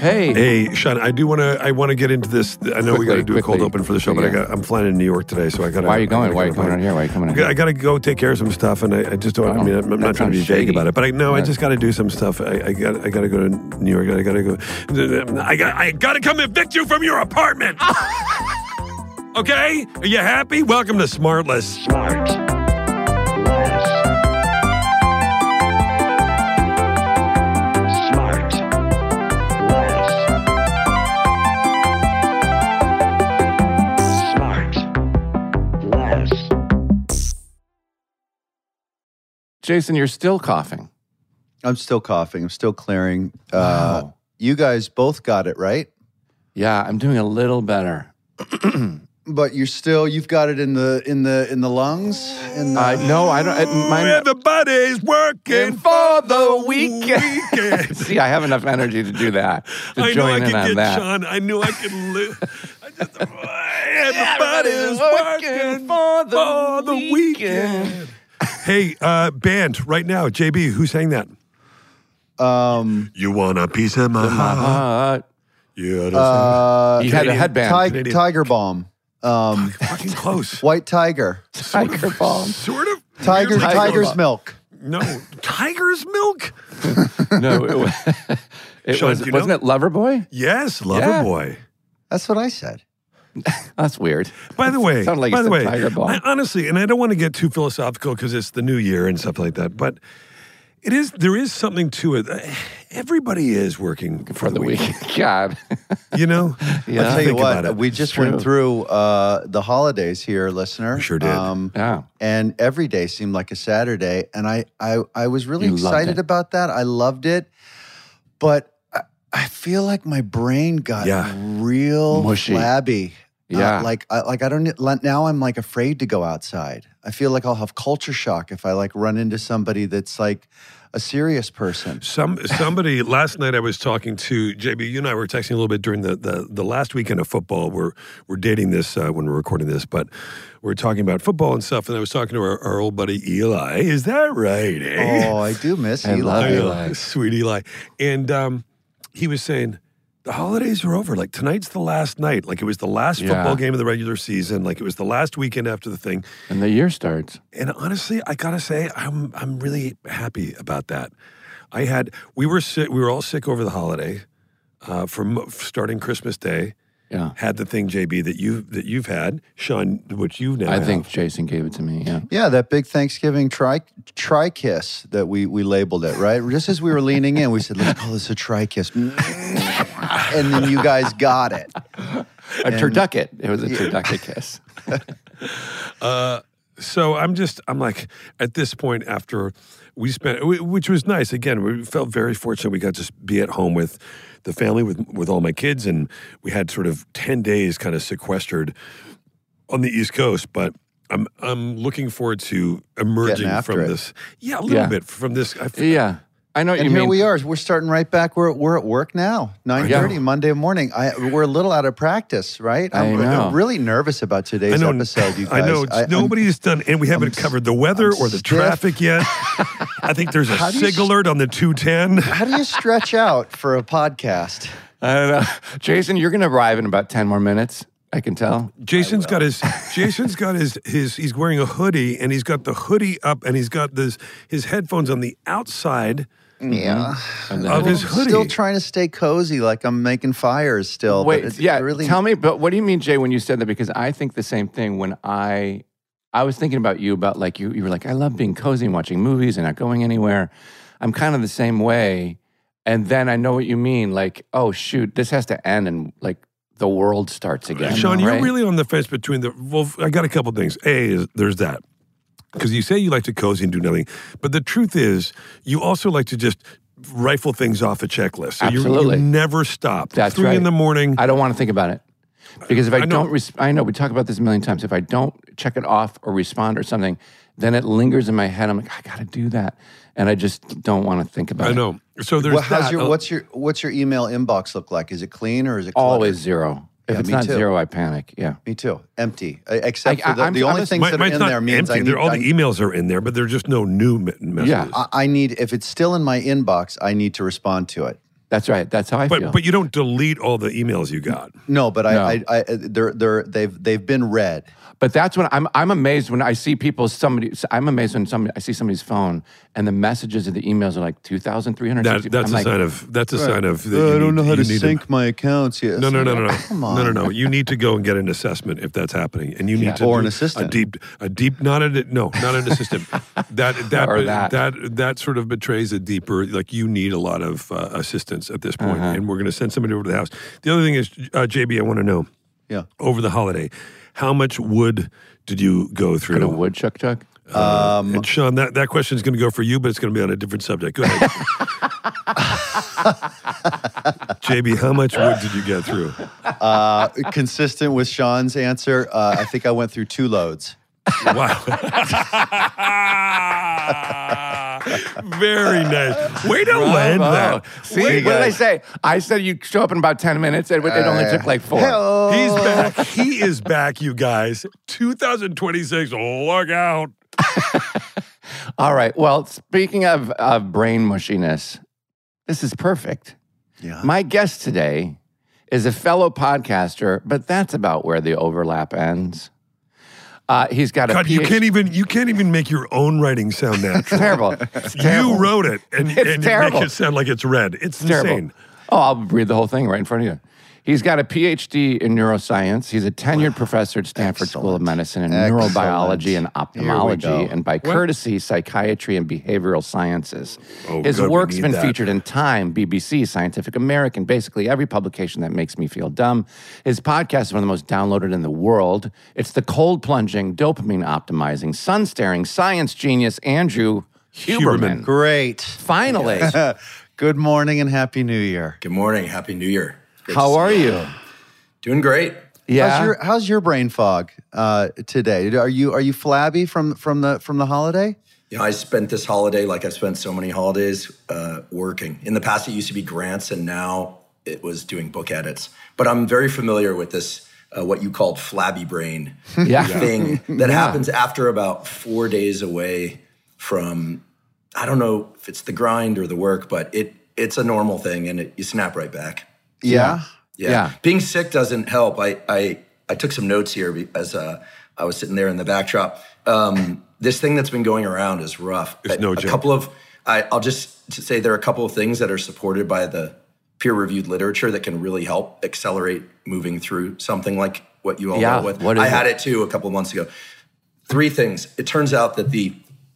Hey, Sean, I want to get into this. I know we got to do a cold open for the show, but I'm flying in New York today, so I got to. Why are you going? Why are you coming out here? Why are you coming out here? I got to go take care of some stuff, and I just don't. I mean, I'm not trying to be vague about it, but I just got to do some stuff. I got to go to New York. I got to go. I got to come evict you from your apartment. Okay? Are you happy? Welcome to Smartless. Smart. Jason, you're still coughing. I'm still coughing. I'm still clearing. Wow. You guys both got it, right? Yeah, I'm doing a little better. But you've got it in the lungs. No, I don't. Everybody's working for the weekend. See, I have enough energy to do that. I know I can get that. Sean. I knew I could live. Everybody's working for the weekend. Hey, band, right now, JB, who sang that? You want a piece of my heart? Yeah, he had a headband. Tiger Balm. Fucking close. White Tiger. Tiger Balm. Sort of. Tiger's milk. No, Tiger's milk? No, wasn't it Loverboy? Yes, Loverboy. That's what I said. That's weird. By the way, Tiger Balm. Honestly, and I don't want to get too philosophical because it's the new year and stuff like that, but there is something to it. Everybody is working for the weekend. God. You know? Yeah. I'll tell you what, we just went through the holidays here, listener. We sure did. Yeah. And every day seemed like a Saturday. And I was really excited about that. I loved it. But I feel like my brain got real mushy, flabby. Yeah, I don't. Now I'm like afraid to go outside. I feel like I'll have culture shock if I like run into somebody that's like a serious person. Somebody last night I was talking to JB. You and I were texting a little bit during the last weekend of football. We're dating this when we're recording this, but we're talking about football and stuff. And I was talking to our old buddy Eli. Is that right? Eh? Oh, I do miss I Eli. love Eli. Sweet Eli. And he was saying, the holidays are over. Like, tonight's the last night. Like, it was the last football game of the regular season. Like, it was the last weekend after the thing. And the year starts. And honestly, I gotta say, I'm really happy about that. We were sick. We were all sick over the holiday, from starting Christmas Day. Yeah. Had the thing, JB, that you've had, Sean, which you now have. I think Jason gave it to me. Yeah. Yeah, that big Thanksgiving tri-kiss that we labeled it, right? Just as we were leaning in, we said, let's call this a tri-kiss. And then you guys got it. A turducket. It was a turducket kiss. So I'm like, at this point, after we spent, which was nice. Again, we felt very fortunate. We got to be at home with the family, with all my kids, and we had sort of 10 days kind of sequestered on the East Coast. But I'm looking forward to emerging from this. Yeah, a little bit from this. I know what you mean. And here we are. We're starting right back. We're at work now. 9:30 Monday morning. We're a little out of practice, right? I'm really nervous about today's episode, you guys. I know. Nobody's done, and we haven't covered the weather or the traffic yet. I think there's a SIG alert on the 210. How do you stretch out for a podcast? I don't know. Jason, you're going to arrive in about 10 more minutes. I can tell. Jason's got his he's wearing a hoodie, and he's got the hoodie up, and he's got his headphones on the outside. Yeah. Of his hoodie. Still trying to stay cozy, like I'm making fires still. Wait, tell me, but what do you mean, Jay, when you said that? Because I think the same thing when I was thinking about you, about like you were like, I love being cozy and watching movies and not going anywhere. I'm kind of the same way. And then I know what you mean, like, oh, shoot, this has to end and like the world starts again. Sean, right? You're really on the fence between I got a couple things. There's that. Because you say you like to cozy and do nothing. But the truth is, you also like to just rifle things off a checklist. So Absolutely. You never stop. That's 3 in the morning. I don't want to think about it. Because if I know, we talk about this a million times. If I don't check it off or respond or something, then it lingers in my head. I'm like, I got to do that. And I just don't want to think about it. I know. So there's what's your email inbox look like? Is it clean or is it cluttered? Always zero. If it's not zero, I panic. Yeah, me too. Empty, except for the only things that are in there means empty. All the emails are in there, but there's just no new messages. Yeah, I need, if it's still in my inbox, I need to respond to it. That's right. That's how I feel. But you don't delete all the emails you got. No, but they've been read. But that's when I'm amazed when I see I'm amazed when I see somebody's phone and the messages of the emails are like 2,360. That's a sign of. I don't know how to sync my accounts yet. No. Come on. No. You need to go and get an assessment if that's happening, and you need to or an assistant. Not an assistant. That sort of betrays a deeper. Like you need a lot of assistance at this point, and we're going to send somebody over to the house. The other thing is, JB, I want to know. Yeah. Over the holiday, how much wood did you go through? Kind of wood, Chuck? And Sean, that question is going to go for you, but it's going to be on a different subject. Go ahead. JB, how much wood did you get through? Consistent with Sean's answer, I think I went through 2 loads. Wow. Very nice. Way to land that. See, what did I say? I said you'd show up in about 10 minutes, and it only took like 4. He's back. He is back, you guys. 2026, look out. All right. Well, speaking of brain mushiness, this is perfect. Yeah. My guest today is a fellow podcaster, but that's about where the overlap ends. He's got a PhD. You can't even make your own writing sound natural. It's terrible. It's terrible. You wrote it and you make it sound like it's read. It's insane. Oh, I'll read the whole thing right in front of you. He's got a PhD in neuroscience. He's a tenured professor at Stanford School of Medicine in neurobiology and ophthalmology, and by courtesy, psychiatry and behavioral sciences. His work's been featured in Time, BBC, Scientific American, basically every publication that makes me feel dumb. His podcast is one of the most downloaded in the world. It's the cold-plunging, dopamine-optimizing, sun-staring science genius Andrew Huberman. Great. Finally. Good morning and Happy New Year. Good morning. Happy New Year. How are you? Doing great. Yeah. How's your brain fog today? Are you flabby from the holiday? I spent this holiday like I've spent so many holidays working. In the past, it used to be grants, and now it was doing book edits. But I'm very familiar with this, what you called flabby brain thing that happens after about 4 days away from, I don't know if it's the grind or the work, but it's a normal thing, and you snap right back. Yeah. Being sick doesn't help. I took some notes here as I was sitting there in the backdrop. This thing that's been going around is rough. It's no joke. I'll just say there are a couple of things that are supported by the peer-reviewed literature that can really help accelerate moving through something like what you all dealt with. I had it too a couple of months ago. 3 things. It turns out that the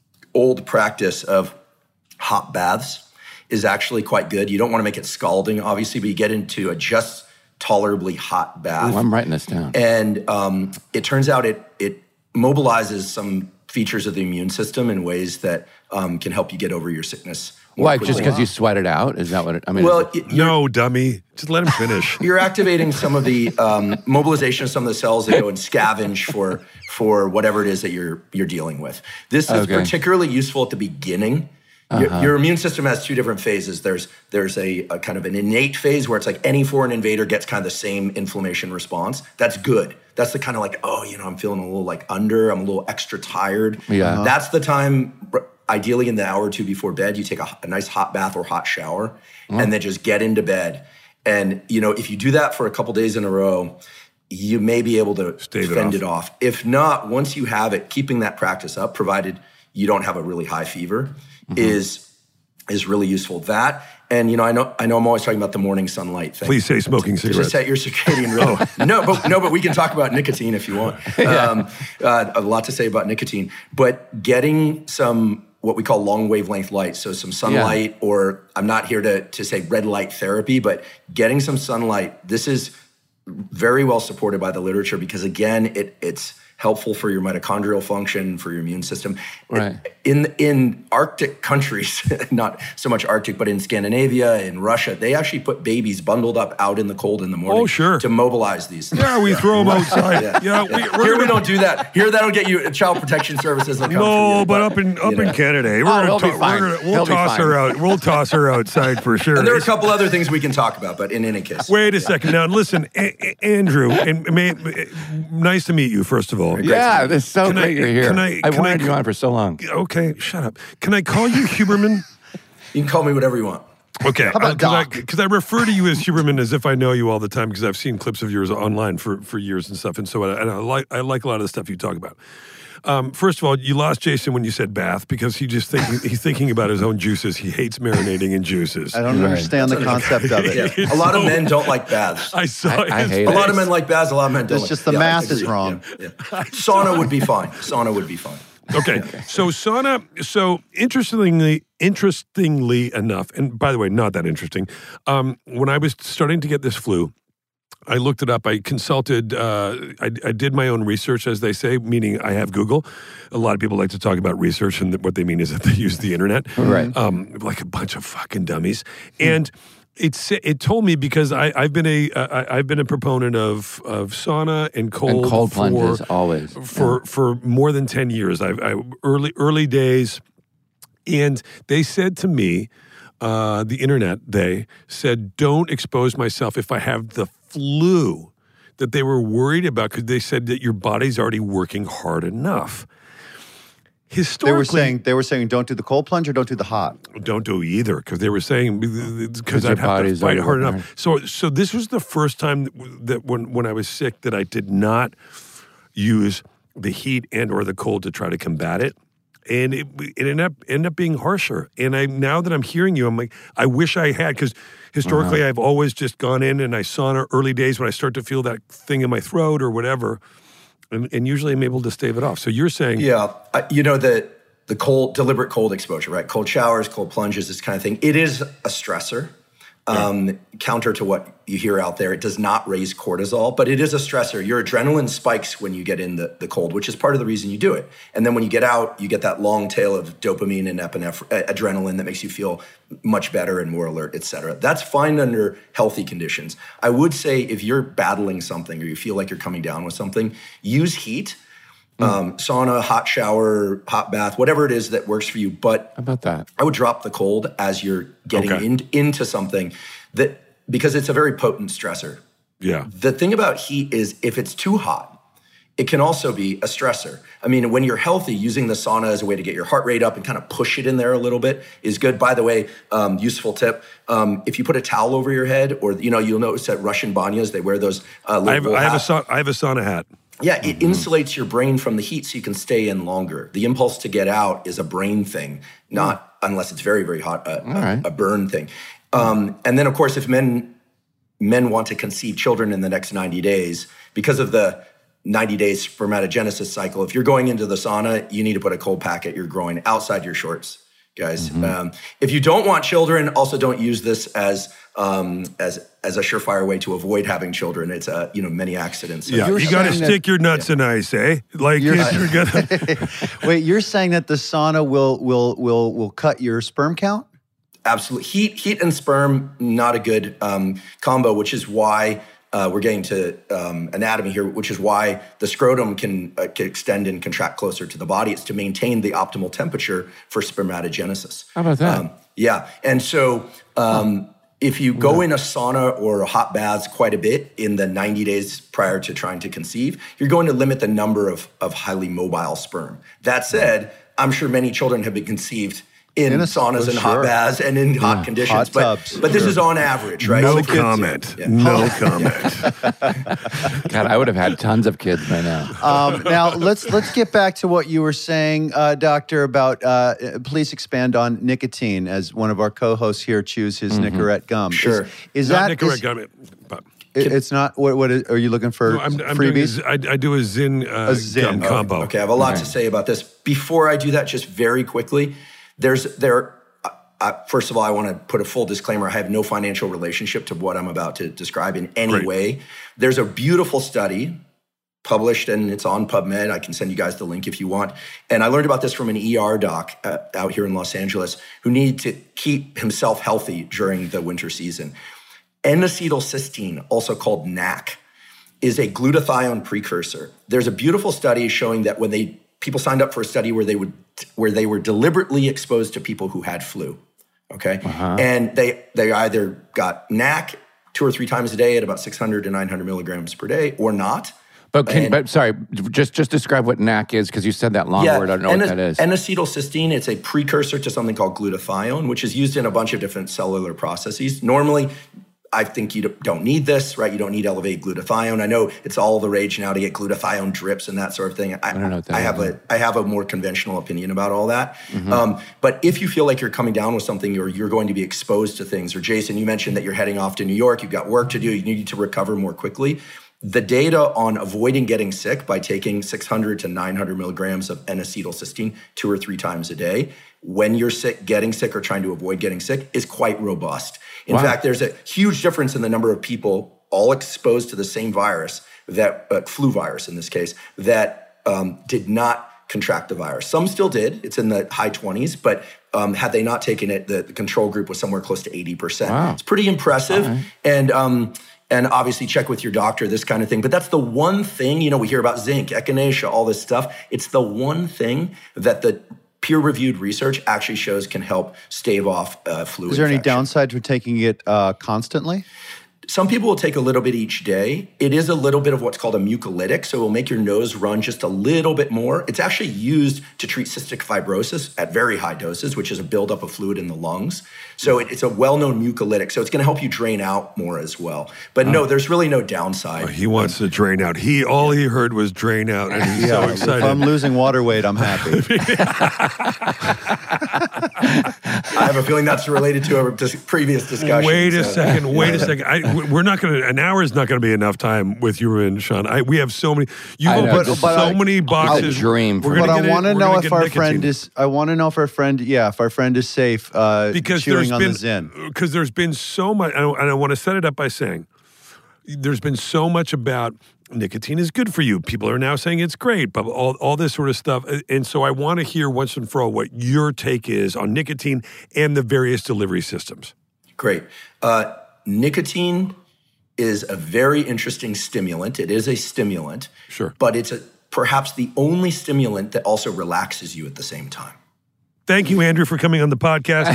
old practice of hot baths is actually quite good. You don't want to make it scalding, obviously, but you get into a just tolerably hot bath. Ooh, I'm writing this down. And it turns out it mobilizes some features of the immune system in ways that can help you get over your sickness. Why? Just because you sweat it out? Is that what I mean? Well, no, dummy. Just let him finish. You're activating some of the mobilization of some of the cells that go and scavenge for whatever it is that you're dealing with. This is particularly useful at the beginning. Your immune system has 2 different phases. There's a kind of an innate phase where it's like any foreign invader gets kind of the same inflammation response. That's good. That's the kind of like, I'm feeling a little I'm a little extra tired. Yeah. That's the time, ideally in the hour or 2 before bed, you take a nice hot bath or hot shower and then just get into bed. And, if you do that for a couple days in a row, you may be able to fend it off. If not, once you have it, keeping that practice up, provided you don't have a really high fever, is really useful. That, and I know I'm always talking about the morning sunlight thing. Please say smoking cigarettes. Just set your circadian rhythm. No, but we can talk about nicotine if you want. A lot to say about nicotine, but getting some what we call long wavelength light, so some sunlight, or I'm not here to say red light therapy, but getting some sunlight. This is very well supported by the literature because again, it's helpful for your mitochondrial function, for your immune system. Right. In Arctic countries, not so much Arctic, but in Scandinavia, in Russia, they actually put babies bundled up out in the cold in the morning to mobilize these things. Yeah, we throw them outside. Here we don't do that. Here that'll get you child protection services. No, but up in Canada, we'll toss her out. We'll toss her outside for sure. And there are a couple other things we can talk about, but in any case. Wait a second. Now, listen, Andrew, nice to meet you, first of all. Yeah, it's so great you're here. I wanted you on for so long. Okay, shut up. Can I call you Huberman? You can call me whatever you want. Okay, How about Doc? Because I refer to you as Huberman as if I know you all the time because I've seen clips of yours online for years and stuff, and so I like a lot of the stuff you talk about. First of all, you lost Jason when you said bath because he's thinking about his own juices. He hates marinating in juices. I don't understand the concept of it. Yeah. A lot of men don't like baths. I hate it. A lot of men like baths. A lot of men don't. It's just the math is wrong. Yeah. Sauna would be fine. Sauna would be fine. Okay, so sauna. So interestingly enough, and by the way, not that interesting. When I was starting to get this flu, I looked it up. I consulted. I did my own research, as they say, meaning I have Google. A lot of people like to talk about research, and what they mean is that they use the internet, right? Like a bunch of fucking dummies. And it told me because I've been a proponent of sauna and cold plunges always for more than 10 years. Early days, and they said to me, the internet, they said, don't expose myself if I have the flu that they were worried about because they said that your body's already working hard enough. Historically, they were saying don't do the cold plunge or don't do the hot. Don't do either because they were saying because I'd have to fight hard enough. So this was the first time that when I was sick that I did not use the heat and or the cold to try to combat it. And it ended up being harsher. And now that I'm hearing you, I'm like, I wish I had, because historically I've always just gone in and I sauna early days when I start to feel that thing in my throat or whatever. And usually I'm able to stave it off. So you're saying... Yeah, the deliberate cold exposure, right? Cold showers, cold plunges, this kind of thing. It is a stressor. Counter to what you hear out there, it does not raise cortisol, but it is a stressor. Your adrenaline spikes when you get in the cold, which is part of the reason you do it. And then when you get out, you get that long tail of dopamine and adrenaline that makes you feel much better and more alert, et cetera. That's fine under healthy conditions. I would say if you're battling something or you feel like you're coming down with something, use heat. Sauna, hot shower, hot bath, whatever it is that works for you. But how about that? I would drop the cold as you're getting into something because it's a very potent stressor. Yeah. The thing about heat is if it's too hot, it can also be a stressor. I mean, when you're healthy, using the sauna as a way to get your heart rate up and kind of push it in there a little bit is good. By the way, useful tip, if you put a towel over your head or, you'll notice at Russian banyas, they wear those I have a sauna hat. Yeah, it insulates your brain from the heat so you can stay in longer. The impulse to get out is a brain thing, not unless it's very, very hot, a burn thing. And then, of course, if men want to conceive children in the next 90 days, because of the 90 days spermatogenesis cycle, if you're going into the sauna, you need to put a cold pack at your groin outside your shorts, guys. If you don't want children, also don't use this as a surefire way to avoid having children. It's many accidents. Yeah, you got to stick your nuts in ice, eh? Like you're gonna. Wait, you're saying that the sauna will cut your sperm count? Absolutely, heat and sperm not a good combo, which is why we're getting to anatomy here, which is why the scrotum can extend and contract closer to the body. It's to maintain the optimal temperature for spermatogenesis. How about that? Yeah, and so. If you go in a sauna or a hot baths quite a bit in the 90 days prior to trying to conceive, you're going to limit the number of highly mobile sperm. That said, I'm sure many children have been conceived in saunas and hot baths and in hot conditions. But this is on average, right? No comment. No comment. God, I would have had tons of kids by now. Now, let's get back to what you were saying, Doctor, about please expand on nicotine as one of our co-hosts here chews his Nicorette gum. Sure. Is not that Nicorette gum? It's not. What are you looking for? No, I'm freebies? I do a Zyn gum combo. Okay, I have a lot to say about this. Before I do that, just very quickly, first of all, I want to put a full disclaimer. I have no financial relationship to what I'm about to describe in any way. There's a beautiful study published, and it's on PubMed. I can send you guys the link if you want. And I learned about this from an ER doc out here in Los Angeles who needed to keep himself healthy during the winter season. N-acetylcysteine, also called NAC, is a glutathione precursor. There's a beautiful study showing that when people signed up for a study where they were deliberately exposed to people who had flu, okay? And they either got NAC 2 or 3 times a day at about 600 to 900 milligrams per day or not. But sorry, just describe what NAC is, because you said that long word. I don't know what that is. N-acetylcysteine, it's a precursor to something called glutathione, which is used in a bunch of different cellular processes. Normally, I think you don't need this, right? You don't need elevated glutathione. I know it's all the rage now to get glutathione drips and that sort of thing. I don't know what that is. I have a more conventional opinion about all that. But if you feel like you're coming down with something, or you're going to be exposed to things, or Jason, you mentioned that you're heading off to New York, you've got work to do, you need to recover more quickly. The data on avoiding getting sick by taking 600 to 900 milligrams of N-acetylcysteine 2 or 3 times a day when you're sick, getting sick, or trying to avoid getting sick is quite robust. In fact, there's a huge difference in the number of people all exposed to the same virus, that flu virus in this case, that did not contract the virus. Some still did. It's in the high 20s, but had they not taken it, the control group was somewhere close to 80%. Wow. It's pretty impressive. And obviously check with your doctor, this kind of thing. But that's the one thing, we hear about zinc, echinacea, all this stuff. It's the one thing that the peer-reviewed research actually shows can help stave off flu infection. Is there any downside to taking it constantly? Some people will take a little bit each day. It is a little bit of what's called a mucolytic, so it will make your nose run just a little bit more. It's actually used to treat cystic fibrosis at very high doses, which is a buildup of fluid in the lungs. So it's a well-known mucolytic, so it's going to help you drain out more as well. But no, there's really no downside. He wants to drain out. All he heard was drain out, and he's so excited. If I'm losing water weight, I'm happy. I have a feeling that's related to a previous discussion. Wait a second. We're not going to. An hour is not going to be enough time with you and Sean. We have so many. You've opened so many boxes. Dream. But I want to know if our friend is. I want to know if our friend. Yeah, if our friend is safe. Because chewing on the Zyn. Because there's been so much, and I want to set it up by saying, there's been so much about nicotine is good for you. People are now saying it's great, but all this sort of stuff. And so I want to hear once and for all what your take is on nicotine and the various delivery systems. Great. Nicotine is a very interesting stimulant. It is a stimulant. Sure. But it's perhaps the only stimulant that also relaxes you at the same time. Thank you, Andrew, for coming on the podcast.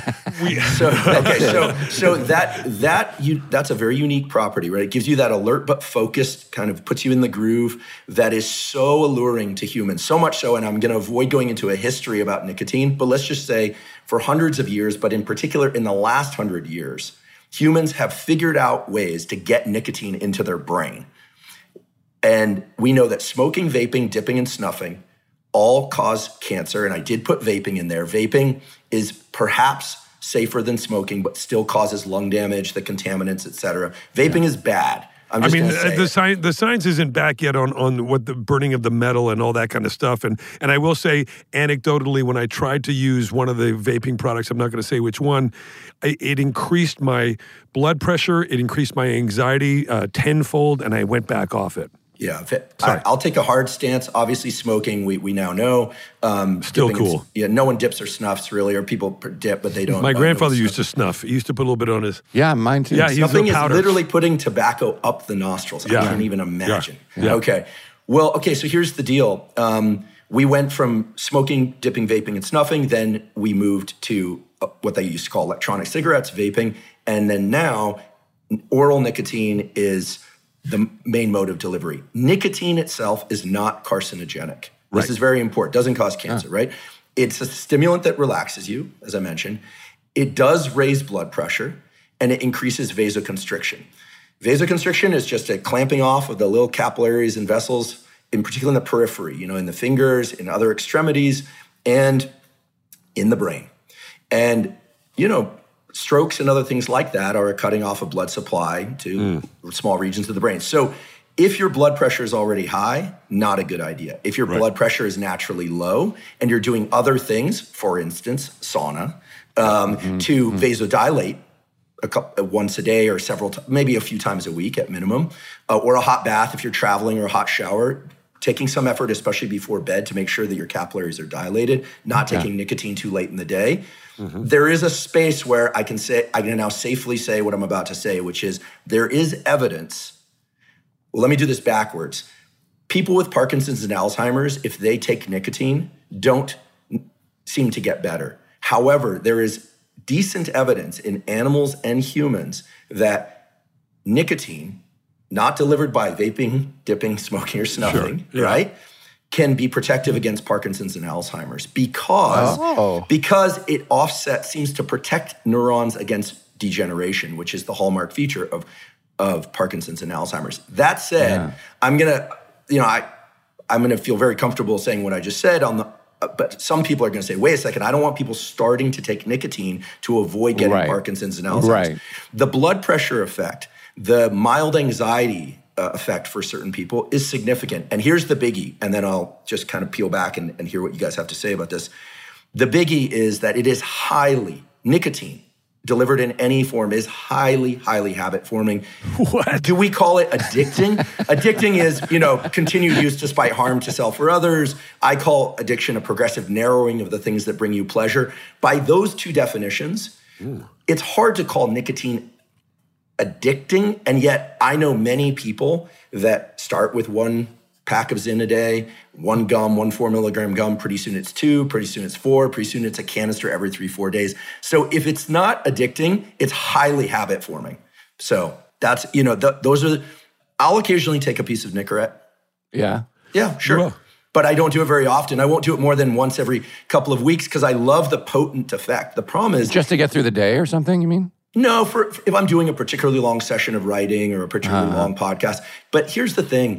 So that's a very unique property, right? It gives you that alert but focused, kind of puts you in the groove that is so alluring to humans. So much so, and I'm going to avoid going into a history about nicotine, but let's just say for hundreds of years, but in particular in the last 100 years, humans have figured out ways to get nicotine into their brain. And we know that smoking, vaping, dipping, and snuffing all cause cancer, and I did put vaping in there. Vaping is perhaps safer than smoking, but still causes lung damage, the contaminants, et cetera. Vaping is bad. The science isn't back yet on what the burning of the metal and all that kind of stuff. And I will say, anecdotally, when I tried to use one of the vaping products, I'm not going to say which one, it increased my blood pressure, it increased my anxiety tenfold, and I went back off it. Yeah, I'll take a hard stance. Obviously, smoking, we now know. Still cool. No one dips or snuffs, really, or people dip, but they don't. My grandfather used to snuff. He used to put a little bit on his... Yeah, mine too. Yeah, Snuffing is literally putting tobacco up the nostrils. I can't even imagine. Yeah. Okay. Well, so here's the deal. We went from smoking, dipping, vaping, and snuffing. Then we moved to what they used to call electronic cigarettes, vaping. And then now, oral nicotine is the main mode of delivery. Nicotine itself is not carcinogenic. This is very important. Doesn't cause cancer, right? It's a stimulant that relaxes you, as I mentioned. It does raise blood pressure, and it increases vasoconstriction. Vasoconstriction is just a clamping off of the little capillaries and vessels, in particular in the periphery, in the fingers, in other extremities, and in the brain. And, strokes and other things like that are a cutting off of blood supply to small regions of the brain. So if your blood pressure is already high, not a good idea. If your blood pressure is naturally low and you're doing other things, for instance, sauna, to vasodilate once a day or maybe a few times a week at minimum, or a hot bath if you're traveling, or a hot shower, taking some effort, especially before bed, to make sure that your capillaries are dilated, not taking nicotine too late in the day. There is a space where I can now safely say what I'm about to say, which is there is evidence. Well, let me do this backwards. People with Parkinson's and Alzheimer's, if they take nicotine, don't seem to get better. However, there is decent evidence in animals and humans that nicotine not delivered by vaping, dipping, smoking, or snuffing, right, can be protective against Parkinson's and Alzheimer's because it seems to protect neurons against degeneration, which is the hallmark feature of Parkinson's and Alzheimer's. That said, I'm gonna feel very comfortable saying what I just said but some people are going to say, wait a second, I don't want people starting to take nicotine to avoid getting Parkinson's and Alzheimer's. Right. The blood pressure effect, the mild anxiety effect for certain people is significant. And here's the biggie, and then I'll just kind of peel back and hear what you guys have to say about this. The biggie is that it is nicotine delivered in any form is highly, highly habit forming. What? Do we call it addicting? Addicting is, continued use despite harm to self or others. I call addiction a progressive narrowing of the things that bring you pleasure. By those two definitions, it's hard to call nicotine addicting. And yet I know many people that start with one pack of Zyn a day, one 4 milligram gum, pretty soon it's 2, pretty soon it's 4, pretty soon it's a canister every 3-4 days. So if it's not addicting, it's highly habit forming. So that's, those are, I'll occasionally take a piece of Nicorette. Yeah. Yeah, sure. But I don't do it very often. I won't do it more than once every couple of weeks because I love the potent effect. The problem is... Just to get through the day or something, you mean? No, for if I'm doing a particularly long session of writing or a particularly long podcast. But here's the thing.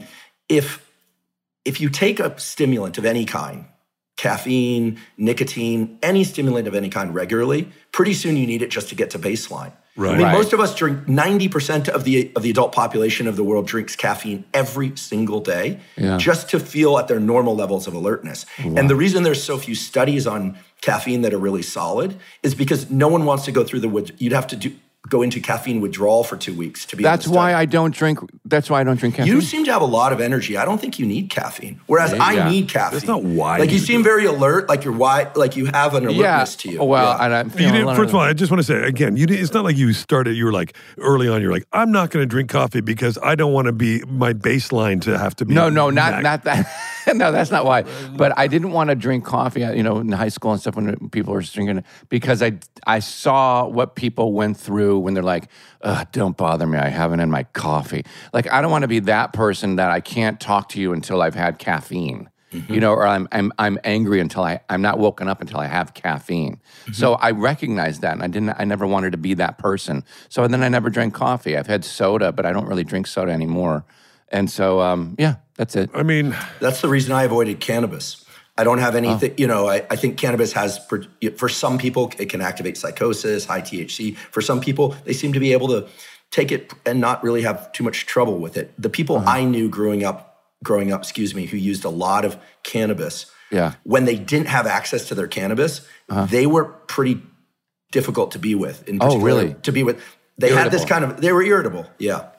If you take a stimulant of any kind, caffeine, nicotine, any stimulant of any kind regularly, pretty soon you need it just to get to baseline. Right. I mean, most of us drink 90% of the adult population of the world drinks caffeine every single day just to feel at their normal levels of alertness. Wow. And the reason there's so few studies on caffeine that are really solid is because no one wants to go through you'd have to go into caffeine withdrawal for 2 weeks to be able to study. That's why I don't drink caffeine. You seem to have a lot of energy. I don't think you need caffeine. Whereas I need caffeine. That's not why. Like you seem very alert, like you're wide, like you have an alertness to you. Well, and I'm first of all, I just want to say again, it's not like you were like early on, you're like, I'm not going to drink coffee because I don't want to be my baseline to have to be. No, not that. No, that's not why. But I didn't want to drink coffee, in high school and stuff when people were drinking it because I saw what people went through when they're like, don't bother me, I have it in my coffee. Like, I don't want to be that person that I can't talk to you until I've had caffeine, or I'm angry until I'm not woken up until I have caffeine. Mm-hmm. So I recognized that, and I never wanted to be that person. So then I never drank coffee. I've had soda, but I don't really drink soda anymore. And so, that's it. I mean, that's the reason I avoided cannabis. I don't have anything, I think cannabis has, for some people, it can activate psychosis, high THC. For some people, they seem to be able to take it and not really have too much trouble with it. The people I knew growing up, who used a lot of cannabis, when they didn't have access to their cannabis, they were pretty difficult to be with. In particular, really? To be with. They irritable. Had this they were irritable, yeah.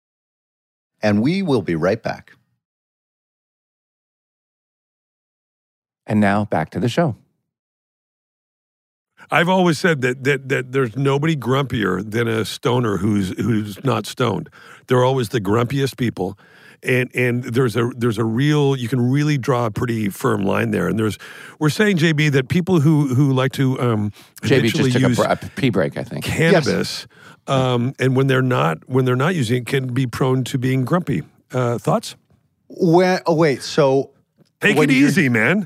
And we will be right back. And now back to the show. I've always said that there's nobody grumpier than a stoner who's not stoned. They're always the grumpiest people. And there's a real, you can really draw a pretty firm line there. And we're saying, JB, that people who like to JB just took a pee break, I think. Cannabis, and when they're not using it, can be prone to being grumpy. Thoughts? So take it easy, man.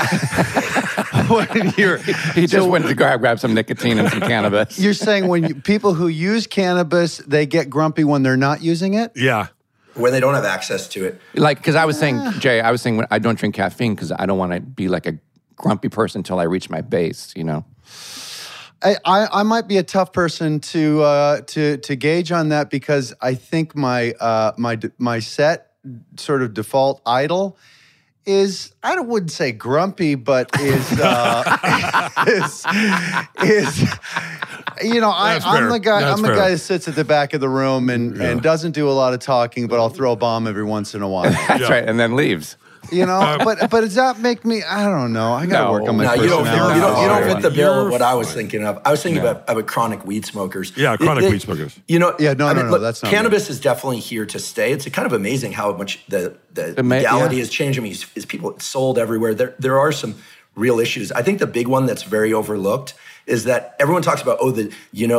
He just went to grab some nicotine and some cannabis. You're saying when people who use cannabis, they get grumpy when they're not using it? Yeah. When they don't have access to it. Like, because I was saying, Jay, when I don't drink caffeine because I don't want to be like a grumpy person until I reach my base, I might be a tough person to gauge on that because I think my set sort of default idle is, I wouldn't say grumpy, but I'm the guy that sits at the back of the room and doesn't do a lot of talking, but I'll throw a bomb every once in a while. That's right, and then leaves. But does that make me? I don't know. I got to work on my personality. You don't fit the bill of what I was thinking of. I was thinking about chronic weed smokers. Yeah, chronic weed smokers. No, that's not. Cannabis is definitely here to stay. It's kind of amazing how much the legality has changed. I mean, it's sold everywhere. There are some real issues. I think the big one that's very overlooked is that everyone talks about, the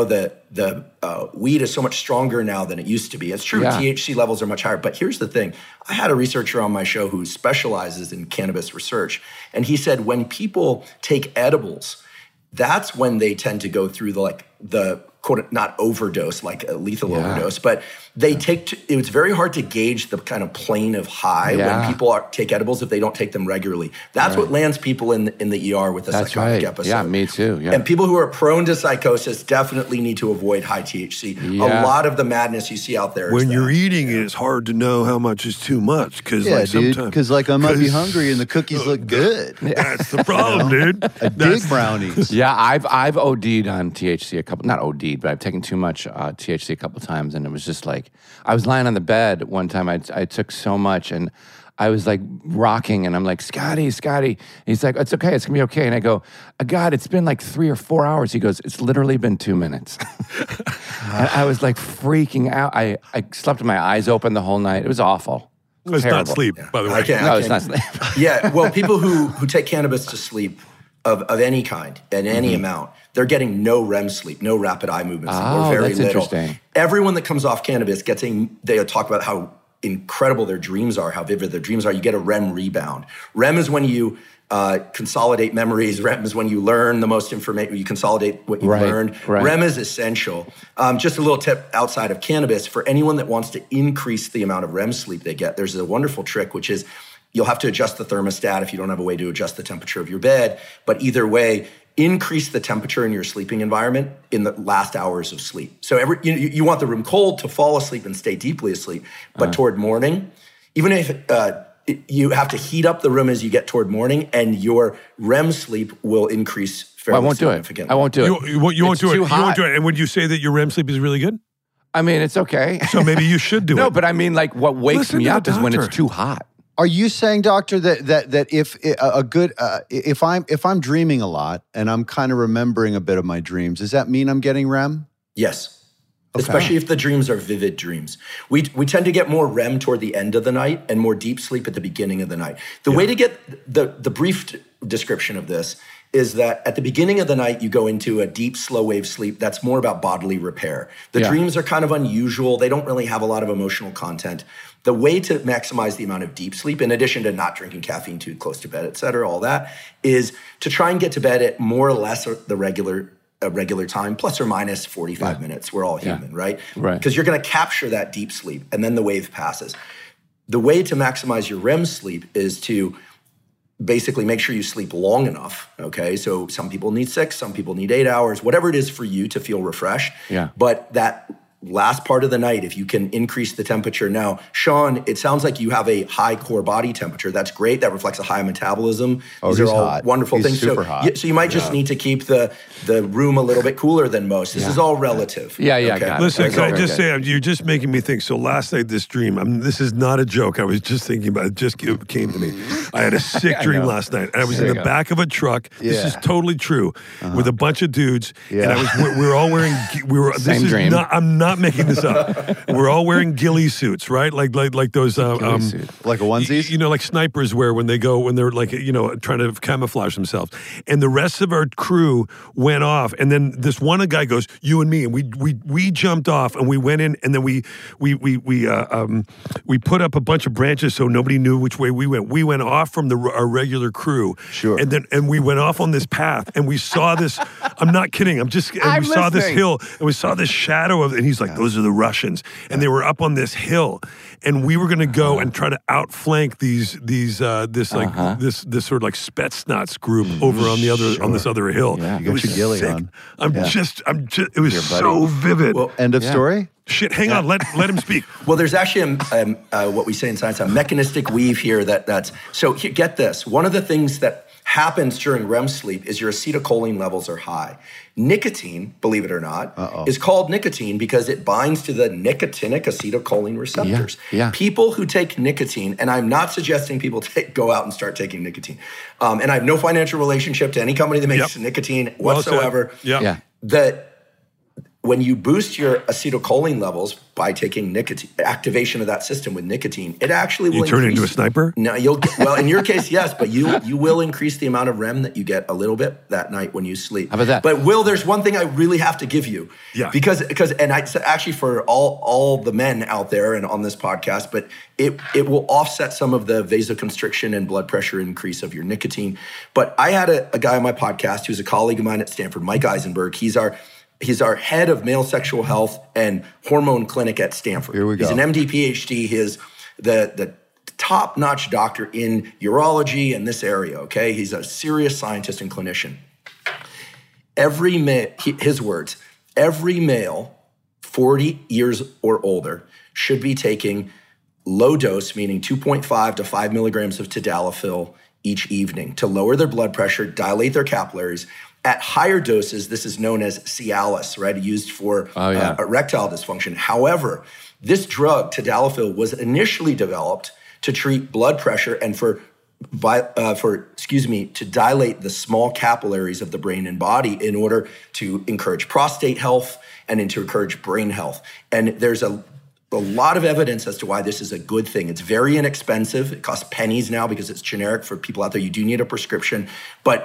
weed is so much stronger now than it used to be. It's true, THC levels are much higher. But here's the thing. I had a researcher on my show who specializes in cannabis research. And he said when people take edibles, that's when they tend to go through the quote, not overdose, like a lethal overdose, but they it's very hard to gauge the kind of plane of high when people take edibles if they don't take them regularly. That's what lands people in the ER with a psychotic episode. Yeah, me too. Yeah. And people who are prone to psychosis definitely need to avoid high THC. A lot of the madness you see out there when you're eating it, it's hard to know how much is too much. Because I might be hungry and the cookies look good. That's the problem, dude. I dig brownies. Yeah, I've OD'd on THC not OD'd, but I've taken too much THC a couple times, and it was just like, I was lying on the bed one time, I took so much, and I was like rocking, and I'm like, Scotty. And he's like, it's okay, it's gonna be okay. And I go, God, it's been like 3 or 4 hours. He goes, it's literally been 2 minutes. And I was like freaking out. I slept with my eyes open the whole night. It was awful. It's not sleep, by the way. It's not sleep. Yeah, well, people who take cannabis to sleep of any kind, and any amount, they're getting no REM sleep, no rapid eye movements, or very that's little. Interesting. Everyone that comes off cannabis they talk about how incredible their dreams are, how vivid their dreams are. You get a REM rebound. REM is when you consolidate memories. REM is when you learn the most information, you consolidate what you've learned. Right. REM is essential. Just a little tip outside of cannabis, for anyone that wants to increase the amount of REM sleep they get, there's a wonderful trick, which is you'll have to adjust the thermostat if you don't have a way to adjust the temperature of your bed. But either way, increase the temperature in your sleeping environment in the last hours of sleep. So you want the room cold to fall asleep and stay deeply asleep. But toward morning, even if you have to heat up the room as you get toward morning, and your REM sleep will increase fairly significantly. I won't do it. You won't do it. You won't do it. And would you say that your REM sleep is really good? I mean, it's okay. So maybe you should do it. No, but I mean, like, what wakes me up is when it's too hot. Are you saying, doctor, that if I'm dreaming a lot and I'm kind of remembering a bit of my dreams, does that mean I'm getting REM? Yes. Okay. Especially if the dreams are vivid dreams. We tend to get more REM toward the end of the night and more deep sleep at the beginning of the night. The way to get the brief description of this is that at the beginning of the night, you go into a deep, slow wave sleep that's more about bodily repair. The dreams are kind of unusual. They don't really have a lot of emotional content. The way to maximize the amount of deep sleep, in addition to not drinking caffeine too close to bed, et cetera, all that, is to try and get to bed at more or less the regular time, plus or minus 45 minutes. We're all human, right? Because you're going to capture that deep sleep, and then the wave passes. The way to maximize your REM sleep is to basically make sure you sleep long enough, okay? So some people need 6, some people need 8 hours, whatever it is for you to feel refreshed. Yeah. But that last part of the night, if you can increase the temperature. Now, Sean, it sounds like you have a high core body temperature. That's great. That reflects a high metabolism. These are all hot. Wonderful he's things. Super hot. So you might just need to keep the room a little bit cooler than most. This is all relative. Yeah. Okay? Listen, can I just say, you're just making me think. So last night, this dream, this is not a joke. I was just thinking about it. Just came to me. I had a sick dream last night. And I was in the back of a truck. This is totally true. With a bunch of dudes. And we were all wearing, Same dream. I'm not making this up. We're all wearing ghillie suits, right? Like those like a onesies? You know, like snipers wear when they're like, trying to camouflage themselves. And the rest of our crew went off, and then this one guy goes, "You and me," and we jumped off and we went in, and then we put up a bunch of branches so nobody knew which way we went. We went off from our regular crew. Sure. And we went off on this path, and we saw this. I'm not kidding. Saw this hill, and we saw this shadow of, and he's like, "Those are the Russians," and they were up on this hill, and we were going to go and try to outflank this sort of like Spetsnaz group over on this other hill. Yeah. You got your ghillie on. It was so vivid. Well, end of story. Shit, hang on, let him speak. Well, there's actually what we say in science, a mechanistic weave here so get this. One of the things that happens during REM sleep is your acetylcholine levels are high. Nicotine, believe it or not, is called nicotine because it binds to the nicotinic acetylcholine receptors. Yeah. People who take nicotine, and I'm not suggesting people go out and start taking nicotine, and I have no financial relationship to any company that makes nicotine whatsoever. when you boost your acetylcholine levels by taking nicotine, activation of that system with nicotine, it actually will You turn into a sniper? No, well, in your case, yes, but you will increase the amount of REM that you get a little bit that night when you sleep. How about that? But Will, there's one thing I really have to give you. Yeah. Because and I actually for all the men out there and on this podcast, but it will offset some of the vasoconstriction and blood pressure increase of your nicotine. But I had a guy on my podcast who's a colleague of mine at Stanford, Mike Eisenberg. He's our head of male sexual health and hormone clinic at Stanford. Here we go. He's an MD, PhD. He's the top-notch doctor in urology in this area, okay? He's a serious scientist and clinician. His words, every male 40 years or older should be taking low dose, meaning 2.5 to 5 milligrams of tadalafil each evening to lower their blood pressure, dilate their capillaries. At higher doses, this is known as Cialis, right? Used for erectile dysfunction. However, this drug, tadalafil, was initially developed to treat blood pressure and to dilate the small capillaries of the brain and body in order to encourage prostate health and to encourage brain health. And there's a lot of evidence as to why this is a good thing. It's very inexpensive. It costs pennies now because it's generic for people out there. You do need a prescription, but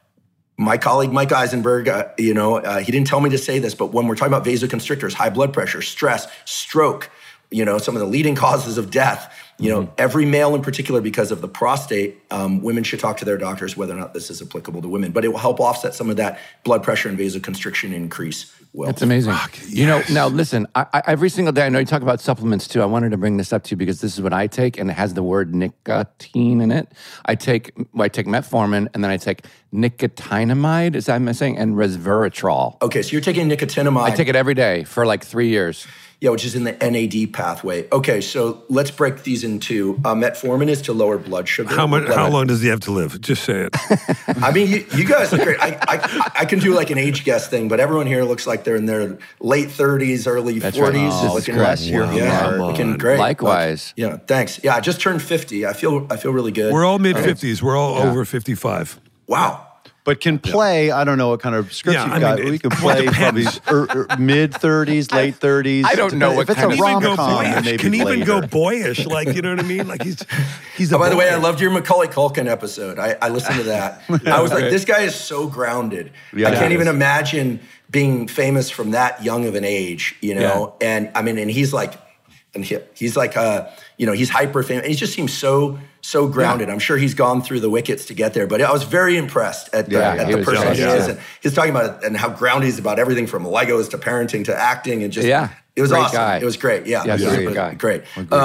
my colleague, Mike Eisenberg, he didn't tell me to say this, but when we're talking about vasoconstrictors, high blood pressure, stress, stroke, some of the leading causes of death, every male in particular, because of the prostate, women should talk to their doctors whether or not this is applicable to women. But it will help offset some of that blood pressure and vasoconstriction increase. Well, that's amazing. Now listen, I every single day, I know you talk about supplements too. I wanted to bring this up to you because this is what I take, and it has the word nicotine in it. I take metformin, and then I take nicotinamide, is that what I'm saying, and resveratrol. Okay, so you're taking nicotinamide. I take it every day for like 3 years. Yeah, which is in the NAD pathway. Okay, so let's break these into metformin is to lower blood sugar. How long does he have to live? Just say it. I mean, you guys are great. I can do like an age guess thing, but everyone here looks like they're in their late 30s, early 40s. Right. Oh, looking bless your heart. Looking great. Likewise. Yeah, thanks. Yeah, I just turned 50. I feel really good. We're all mid-50s. We're all over 55. Wow. But can play, I don't know what kind of scripts you've got. We can play probably mid-30s, late 30s. I don't know what if it's kind a of rom-com, then maybe Can even later. go boyish, like, you know what I mean? Like he's a By the way, boy. I loved your Macaulay Culkin episode. I listened to that. I was like, this guy is so grounded. Yeah, I can't he even is. imagine being famous from that young of an age, And I mean, and he's like, he's like, he's hyper famous. He just seems so grounded. I'm sure he's gone through the wickets to get there, but I was very impressed at the person he is. And he's talking about it and how grounded he's about everything from Legos to parenting to acting and just, it was great awesome. Guy. It was great. Yeah. Great.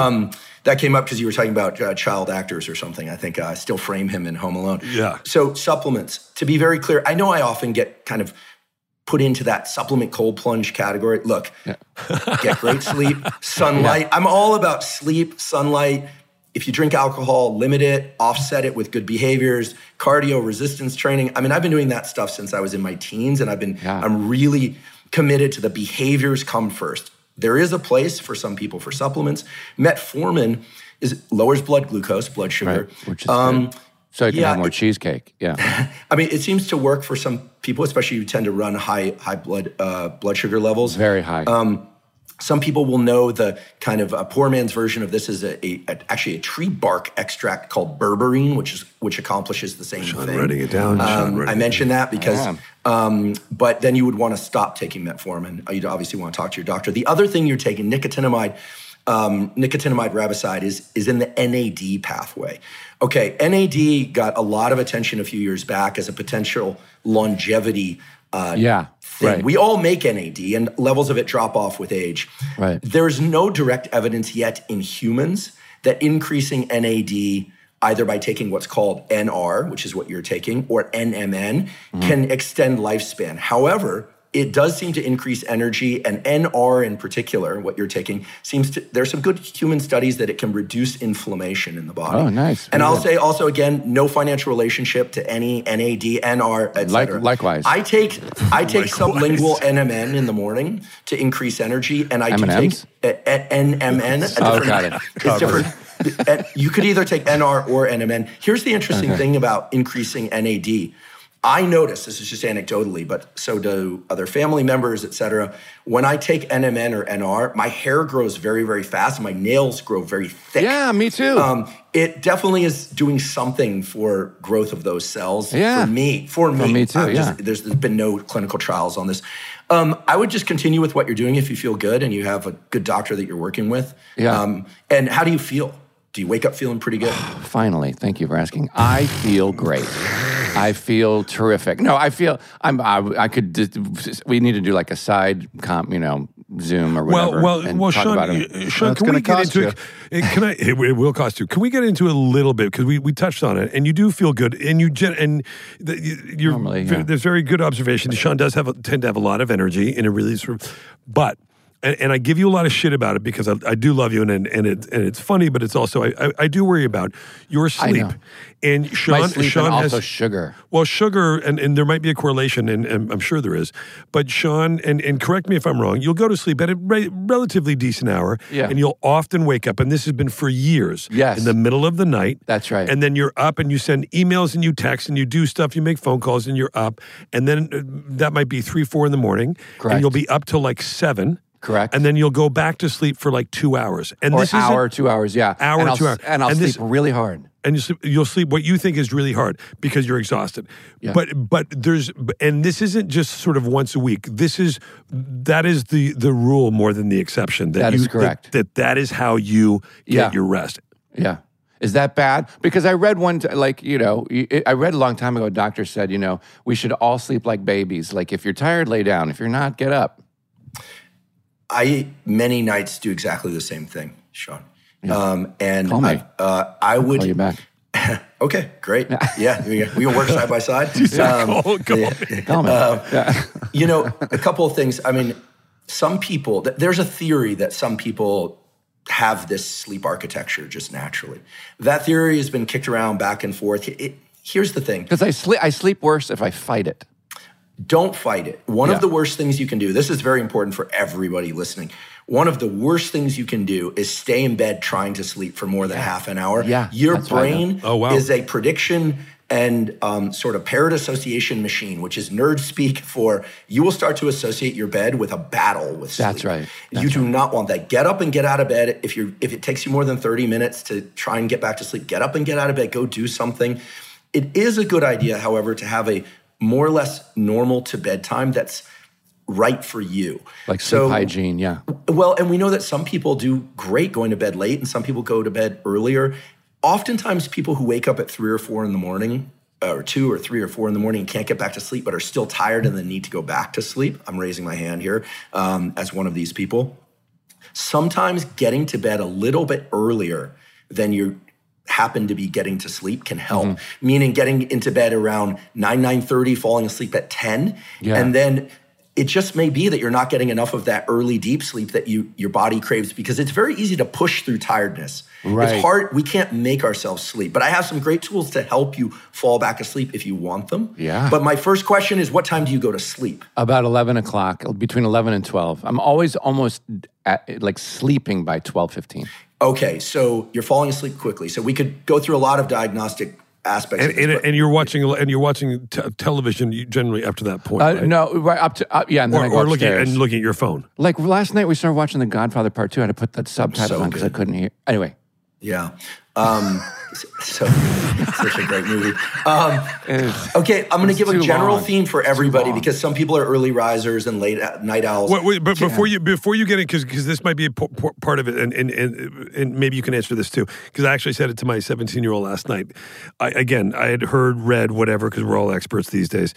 That came up because you were talking about child actors or something. I think I still frame him in Home Alone. Yeah. So supplements, to be very clear, I know I often get kind of put into that supplement cold plunge category. Look, get great sleep, sunlight. I'm all about sleep, sunlight. If you drink alcohol, limit it, offset it with good behaviors, cardio, resistance training. I mean, I've been doing that stuff since I was in my teens, and I'm really committed to the behaviors come first. There is a place for some people for supplements. Metformin lowers blood glucose, blood sugar. Right, which is good. So you can have more cheesecake. Yeah. I mean, it seems to work for some people, especially who tend to run high blood sugar levels. Very high. Some people will know the kind of a poor man's version of this is actually a tree bark extract called berberine, which accomplishes the same thing. Writing it down. I mentioned that because, but then you would want to stop taking metformin. You'd obviously want to talk to your doctor. The other thing you're taking, nicotinamide riboside, is in the NAD pathway. Okay, NAD got a lot of attention a few years back as a potential longevity thing. Right. We all make NAD, and levels of it drop off with age. Right. There's no direct evidence yet in humans that increasing NAD, either by taking what's called NR, which is what you're taking, or NMN, can extend lifespan. However, it does seem to increase energy, and NR in particular, what you're taking, there's some good human studies that it can reduce inflammation in the body. Oh, nice. And I'll say also, again, no financial relationship to any NAD, NR, et cetera. Likewise. I take sublingual NMN in the morning to increase energy, and I do take NMN. Got it. It's different. You could either take NR or NMN. Here's the interesting thing about increasing NAD. I notice, this is just anecdotally, but so do other family members, et cetera. When I take NMN or NR, my hair grows very, very fast and my nails grow very thick. Yeah, me too. It definitely is doing something for growth of those cells. Yeah. For me too, there's been no clinical trials on this. I would just continue with what you're doing if you feel good and you have a good doctor that you're working with. Yeah. And how do you feel? Do you wake up feeling pretty good? Finally, thank you for asking. I feel great. I feel terrific. No, I feel we need to do like a side Zoom or whatever. Well, talk Sean, about it. Sean, can we get into it? It will cost you. Can we get into it a little bit because we touched on it, and you do feel good, and you're Normally, yeah. There's very good observation. Sean does tend to have a lot of energy in a release room, but. And I give you a lot of shit about it because I do love you and it's funny, but it's also I do worry about your sleep. And My sleep Sean and has also sugar. Well, sugar and there might be a correlation, and I'm sure there is. But Sean, and correct me if I'm wrong, you'll go to sleep at a relatively decent hour, and you'll often wake up, and this has been for years. Yes. In the middle of the night. That's right. And then you're up and you send emails and you text and you do stuff, you make phone calls and you're up, and then that might be 3, 4 in the morning. Correct. And you'll be up till like 7. Correct. And then you'll go back to sleep for like 2 hours. And Or this an is hour, 2 hours, yeah. Hour, 2 hours. And I'll sleep really hard. And you'll sleep what you think is really hard because you're exhausted. Yeah. But this isn't just sort of once a week. That is the rule more than the exception. That is correct. That is how you get your rest. Yeah. Is that bad? Because I read I read a long time ago, a doctor said, we should all sleep like babies. Like if you're tired, lay down. If you're not, get up. I many nights do exactly the same thing, Sean. Yeah. And Call me. I would call you back. Okay, great. Yeah, we can work side by side. Call me. A couple of things. I mean, some people, there's a theory that some people have this sleep architecture just naturally. That theory has been kicked around back and forth. Here's the thing. Because I sleep worse if I fight it. Don't fight it. One of the worst things you can do, this is very important for everybody listening. One of the worst things you can do is stay in bed trying to sleep for more than half an hour. Yeah, Your brain is a prediction and sort of parrot association machine, which is nerd speak for you will start to associate your bed with a battle with sleep. That's right. You do not want that. Get up and get out of bed. If it takes you more than 30 minutes to try and get back to sleep, get up and get out of bed. Go do something. It is a good idea, however, to have a more or less normal to bedtime that's right for you. Like sleep hygiene, yeah. Well, and we know that some people do great going to bed late and some people go to bed earlier. Oftentimes people who wake up at 3 or 4 in the morning, or 2 or 3 or 4 in the morning and can't get back to sleep but are still tired and then need to go back to sleep. I'm raising my hand here as one of these people. Sometimes getting to bed a little bit earlier than you happen to be getting to sleep can help. Meaning getting into bed around 9:30, falling asleep at 10. Yeah. And then it just may be that you're not getting enough of that early deep sleep that your body craves because it's very easy to push through tiredness. Right. It's hard. We can't make ourselves sleep. But I have some great tools to help you fall back asleep if you want them. Yeah. But my first question is, what time do you go to sleep? About 11 o'clock, between 11 and 12. I'm always almost sleeping by 12:15. Okay, so you're falling asleep quickly. So we could go through a lot of diagnostic aspects. And you're watching television generally up to that point. Right? No, right up to and then I go upstairs. looking at your phone. Like last night, we started watching The Godfather Part 2. I had to put that subtitle on because I couldn't hear. Anyway. Yeah. So such a great movie. Okay, I'm going to give a general theme for everybody because some people are early risers and late night owls. But before you get in, because this might be a part of it, and maybe you can answer this too, because I actually said it to my 17-year-old last night. I had read, whatever, because we're all experts these days,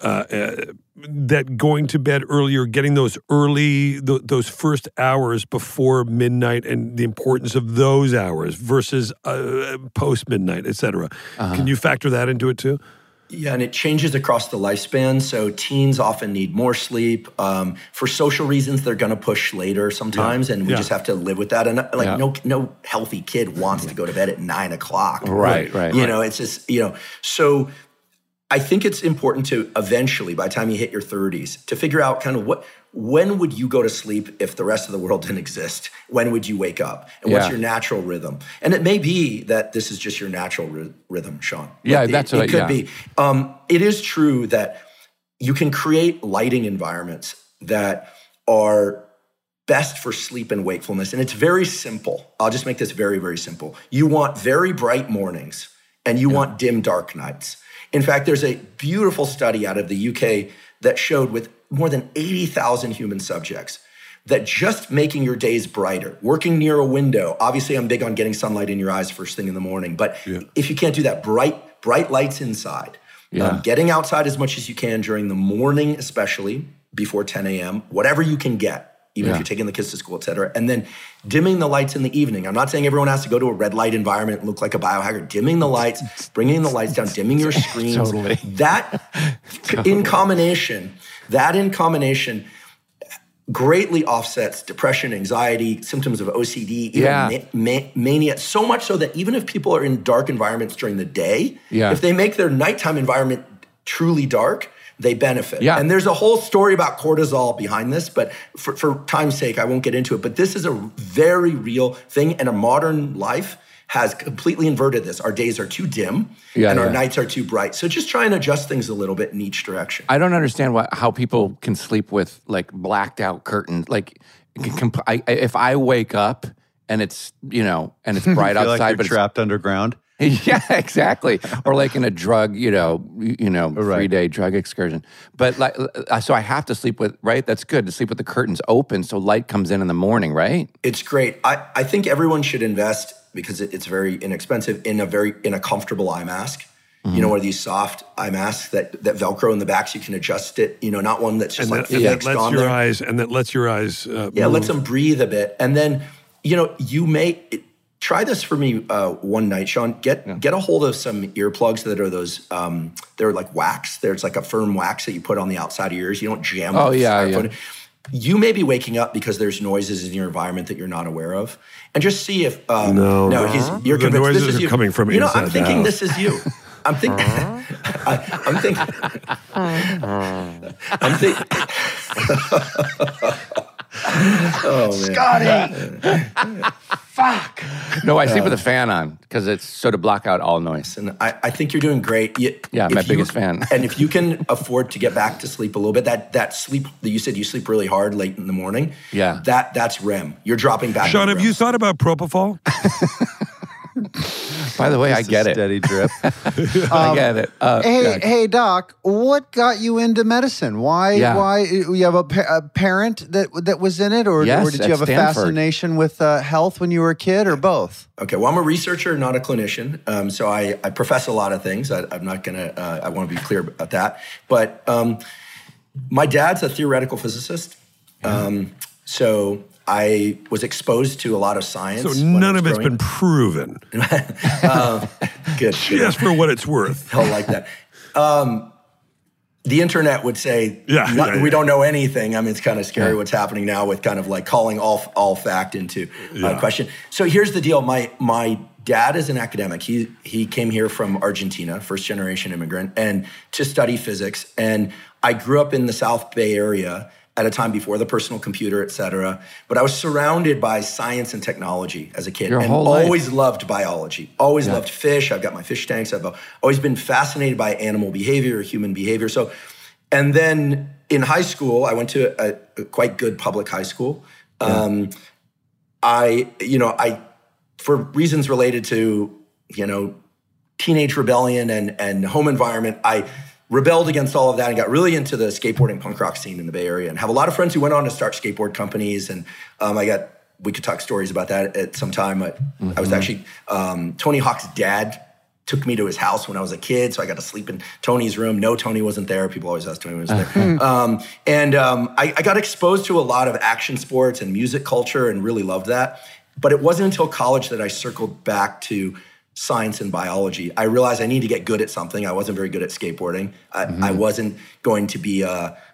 that going to bed earlier, getting those those first hours before midnight, and the importance of those hours versus post midnight, et cetera. Can you factor that into it too? Yeah, and it changes across the lifespan. So teens often need more sleep. For social reasons, they're going to push later sometimes, and we just have to live with that. And no healthy kid wants to go to bed at 9 o'clock. Right. It's just, so I think it's important to eventually, by the time you hit your 30s, to figure out kind of when would you go to sleep if the rest of the world didn't exist? When would you wake up? And what's your natural rhythm? And it may be that this is just your natural rhythm, Sean. Yeah, that's what it could be. It is true that you can create lighting environments that are best for sleep and wakefulness. And it's very simple. I'll just make this very, very simple. You want very bright mornings and you want dim, dark nights. In fact, there's a beautiful study out of the UK that showed with more than 80,000 human subjects that just making your days brighter, working near a window, obviously I'm big on getting sunlight in your eyes first thing in the morning, but if you can't do that, bright lights inside, getting outside as much as you can during the morning, especially before 10 a.m., whatever you can get, even if you're taking the kids to school, et cetera. And then dimming the lights in the evening. I'm not saying everyone has to go to a red light environment and look like a biohacker. Dimming the lights, bringing the lights down, dimming your screens. Totally. That in combination greatly offsets depression, anxiety, symptoms of OCD, even mania. So much so that even if people are in dark environments during the day, if they make their nighttime environment truly dark, they benefit. Yeah. And there's a whole story about cortisol behind this, but for time's sake, I won't get into it. But this is a very real thing, and a modern life has completely inverted this. Our days are too dim, and our nights are too bright. So just try and adjust things a little bit in each direction. I don't understand how people can sleep with like blacked out curtains. Like, if I wake up and it's and it's bright outside, like you're but trapped underground. Yeah, exactly. Or like in a drug, 3-day drug excursion. But like, so I have to sleep with, right? That's good to sleep with the curtains open so light comes in the morning, right? It's great. I think everyone should invest, because it's very inexpensive, in a comfortable eye mask. You know, one of these soft eye masks that Velcro in the back, so you can adjust it. Not one that's just and fixed that lets on your there. eyes, and that lets your eyes move. Lets them breathe a bit. And then, you may try this for me one night, Sean. Get a hold of some earplugs that are those. They're like wax. There's like a firm wax that you put on the outside of your ears. You don't jam. You may be waking up because there's noises in your environment that you're not aware of, and just see if you're the convinced noises this is are you. coming from inside I'm thinking the house. this is you. I'm thinking. I'm thinking. Oh man, Scotty! Fuck! No, I sleep with a fan on because it's so to block out all noise. And I think you're doing great. I'm my biggest fan. And if you can afford to get back to sleep a little bit, that sleep that you said you sleep really hard late in the morning. Yeah, that's REM. You're dropping back. Sean, have you thought about propofol? By the way, I get it. Steady drip. I get it. Hey, Doc, what got you into medicine? Why you have a parent that was in it, or did you have a fascination with health when you were a kid, or both? Okay, well, I'm a researcher, not a clinician, so I profess a lot of things. I'm not gonna. I want to be clear about that. But my dad's a theoretical physicist, so I was exposed to a lot of science. So none of it's been proven. Good. Just for what it's worth. Hell, like that. The internet would say, we don't know anything. I mean, it's kind of scary what's happening now with kind of like calling all fact into question. So here's the deal. My dad is an academic. He came here from Argentina, first generation immigrant, and to study physics. And I grew up in the South Bay Area at a time before the personal computer, et cetera. But I was surrounded by science and technology as a kid, and always loved biology, always loved fish. I've got my fish tanks. I've always been fascinated by animal behavior, human behavior. So, and then in high school, I went to a quite good public high school. I for reasons related to, teenage rebellion and home environment, I rebelled against all of that and got really into the skateboarding punk rock scene in the Bay Area, and have a lot of friends who went on to start skateboard companies. And we could talk stories about that at some time. I was actually, Tony Hawk's dad took me to his house when I was a kid, so I got to sleep in Tony's room. No, Tony wasn't there. People always ask Tony was there. I got exposed to a lot of action sports and music culture and really loved that. But it wasn't until college that I circled back to science and biology. I realized I need to get good at something. I wasn't very good at skateboarding. I wasn't going to be a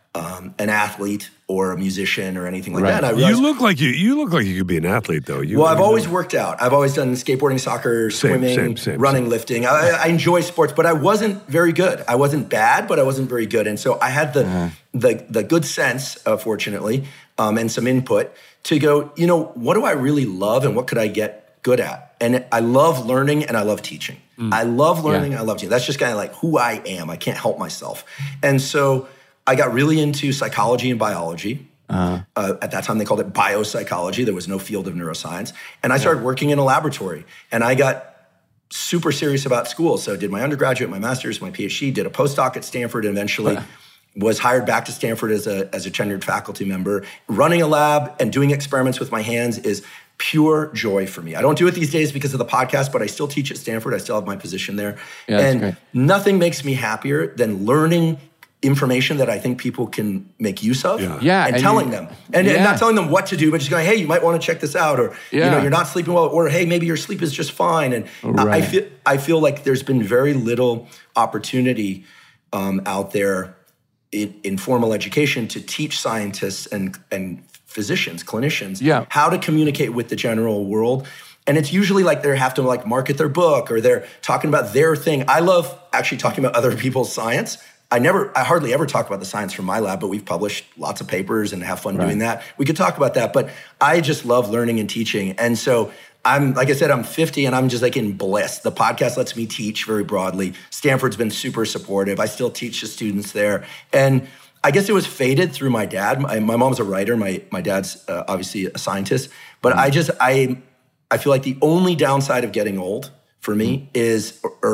an athlete or a musician or anything like Right. that. And I realized, You look like you could be an athlete, though. I've always worked out. I've always done skateboarding, soccer, swimming, running, lifting. I enjoy sports, but I wasn't very good. I wasn't bad, but I wasn't very good. And so I had the good sense, fortunately, and some input to go, what do I really love and what could I get good at? And I love learning and I love teaching. I love learning, I love teaching. That's just kind of like who I am. I can't help myself. And so I got really into psychology and biology. At that time, they called it biopsychology. There was no field of neuroscience. And I started working in a laboratory. And I got super serious about school. So I did my undergraduate, my master's, my PhD, did a postdoc at Stanford, and eventually was hired back to Stanford as a tenured faculty member. Running a lab and doing experiments with my hands is pure joy for me. I don't do it these days because of the podcast, but I still teach at Stanford. I still have my position there. Yeah, and nothing makes me happier than learning information that I think people can make use of and telling them. And not telling them what to do, but just going, hey, you might want to check this out. Or, you're not sleeping well. Or, hey, maybe your sleep is just fine. And I feel like there's been very little opportunity out there in formal education to teach scientists and physicians, clinicians, how to communicate with the general world. And it's usually like they have to market their book or they're talking about their thing. I love actually talking about other people's science. I hardly ever talk about the science from my lab, but we've published lots of papers and have fun doing that. We could talk about that, but I just love learning and teaching. And so like I said, I'm 50 and I'm just in bliss. The podcast lets me teach very broadly. Stanford's been super supportive. I still teach the students there. And I guess it was fated through my dad. My mom's a writer. My dad's obviously a scientist. But I feel like the only downside of getting old for me is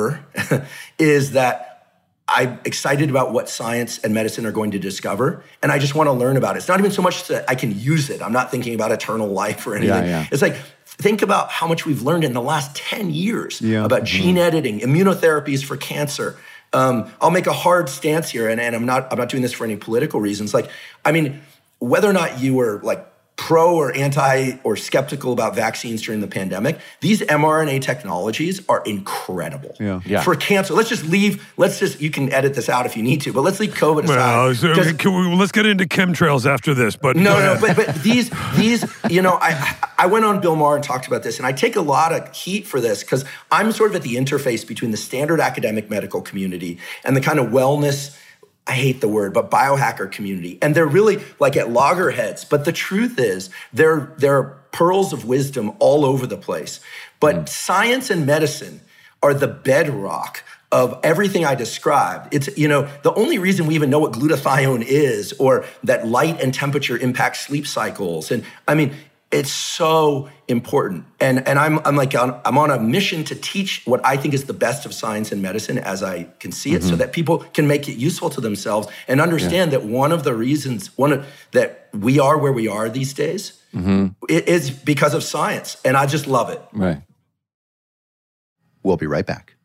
that I'm excited about what science and medicine are going to discover, and I just want to learn about it. It's not even so much that I can use it. I'm not thinking about eternal life or anything. It's like, think about how much we've learned in the last 10 years about gene editing, immunotherapies for cancer. I'll make a hard stance here, and I'm not doing this for any political reasons. Whether or not you were pro or anti or skeptical about vaccines during the pandemic, these mRNA technologies are incredible for cancer. You can edit this out if you need to, but let's leave COVID aside. Let's get into chemtrails after this. But but these, I went on Bill Maher and talked about this, and I take a lot of heat for this because I'm sort of at the interface between the standard academic medical community and the kind of wellness, I hate the word, but biohacker community. And they're really at loggerheads. But the truth is, there are pearls of wisdom all over the place. But science and medicine are the bedrock of everything I described. It's, the only reason we even know what glutathione is or that light and temperature impact sleep cycles. And it's so important. And I'm on a mission to teach what I think is the best of science and medicine as I can see it so that people can make it useful to themselves and understand that one of the reasons that we are where we are these days is because of science. And I just love it. Right. We'll be right back.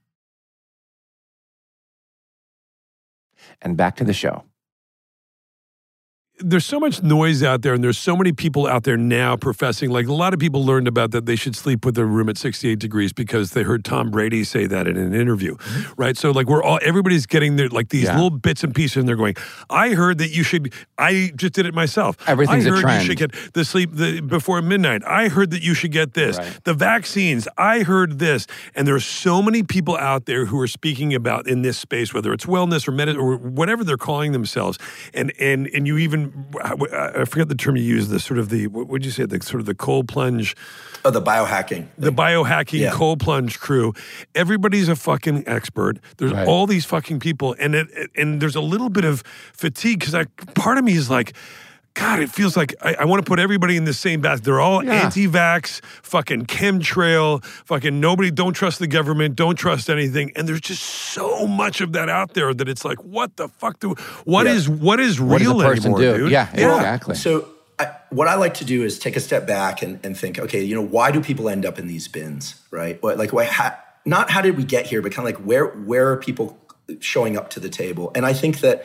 And back to the show. There's so much noise out there, and there's so many people out there now professing, a lot of people learned about that they should sleep with their room at 68 degrees because they heard Tom Brady say that in an interview, right? So everybody's getting their these little bits and pieces, and they're going, I heard that you should, I just did it myself. Everything's a trend. I heard you should get the sleep before midnight. I heard that you should get this. Right. The vaccines, I heard this. And there are so many people out there who are speaking about in this space, whether it's wellness or medicine or whatever they're calling themselves. And you even, I forget the term you used, what would you say, the cold plunge. Oh, the biohacking. The biohacking cold plunge crew. Everybody's a fucking expert. There's all these fucking people. And there's a little bit of fatigue because part of me is like, God, it feels like I want to put everybody in the same basket. They're all anti-vax, fucking chemtrail, fucking nobody, don't trust the government, don't trust anything. And there's just so much of that out there that it's like, what the fuck what is real anymore, dude? Yeah, exactly. So what I like to do is take a step back and think, okay, why do people end up in these bins, right? Not how did we get here, but kind of where are people showing up to the table? And I think that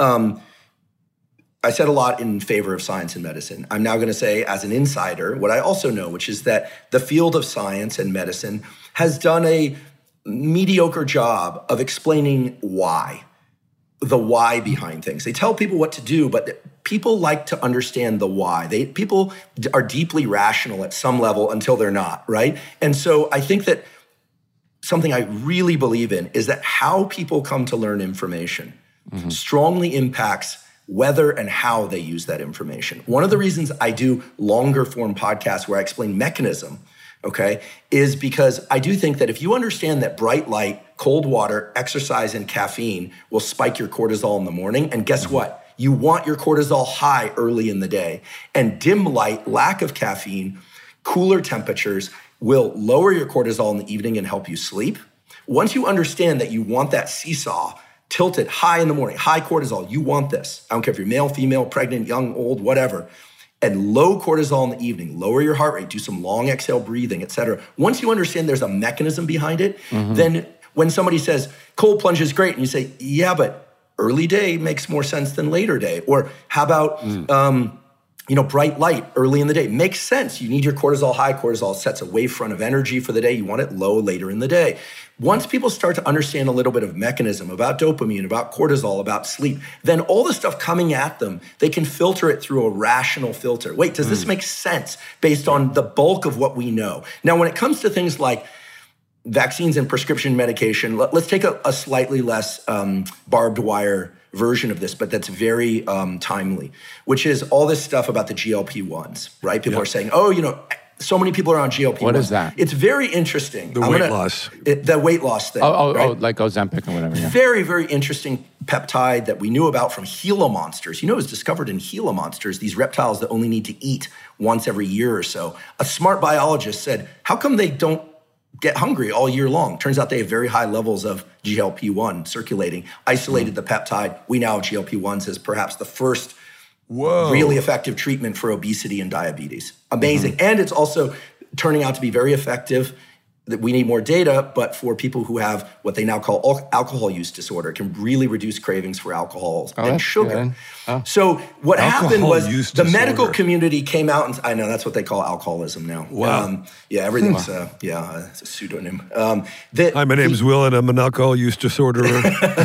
I said a lot in favor of science and medicine. I'm now going to say, as an insider, what I also know, which is that the field of science and medicine has done a mediocre job of explaining why. the why behind things. They tell people what to do, but people like to understand the why. People are deeply rational at some level until they're not, right? And so I think that something I really believe in is that how people come to learn information strongly impacts whether and how they use that information. One of the reasons I do longer form podcasts where I explain mechanism, okay, is because I do think that if you understand that bright light, cold water, exercise, and caffeine will spike your cortisol in the morning, and guess what? You want your cortisol high early in the day. And dim light, lack of caffeine, cooler temperatures will lower your cortisol in the evening and help you sleep. Once you understand that you want that seesaw tilted high in the morning, high cortisol, you want this. I don't care if you're male, female, pregnant, young, old, whatever. And low cortisol in the evening, lower your heart rate, do some long exhale breathing, et cetera. Once you understand there's a mechanism behind it, then when somebody says cold plunge is great, and you say, yeah, but early day makes more sense than later day. Or how about, bright light early in the day? Makes sense. You need your cortisol high. Cortisol sets a wavefront of energy for the day. You want it low later in the day. Once people start to understand a little bit of mechanism about dopamine, about cortisol, about sleep, then all the stuff coming at them, they can filter it through a rational filter. Wait, does this make sense based on the bulk of what we know? Now, when it comes to things like vaccines and prescription medication, let's take a slightly less barbed wire version of this, but that's very timely, which is all this stuff about the GLP-1s, right? People are saying, so many people are on GLP-1s. What is that? It's very interesting. The weight loss. The weight loss thing. Right? Like Ozempic or whatever. Yeah. Very, very interesting peptide that we knew about from Gila monsters. It was discovered in Gila monsters, these reptiles that only need to eat once every year or so. A smart biologist said, how come they don't get hungry all year long? Turns out they have very high levels of GLP-1 circulating, isolated the peptide. We now have GLP-1s as perhaps the first really effective treatment for obesity and diabetes. Amazing. And it's also turning out to be very effective. That we need more data, but for people who have what they now call alcohol use disorder, it can really reduce cravings for alcohol and sugar. So what happened was the medical community came out and I know that's what they call alcoholism now. Wow. Everything's it's a pseudonym. Hi, my name's Will, and I'm an alcohol use disorderer.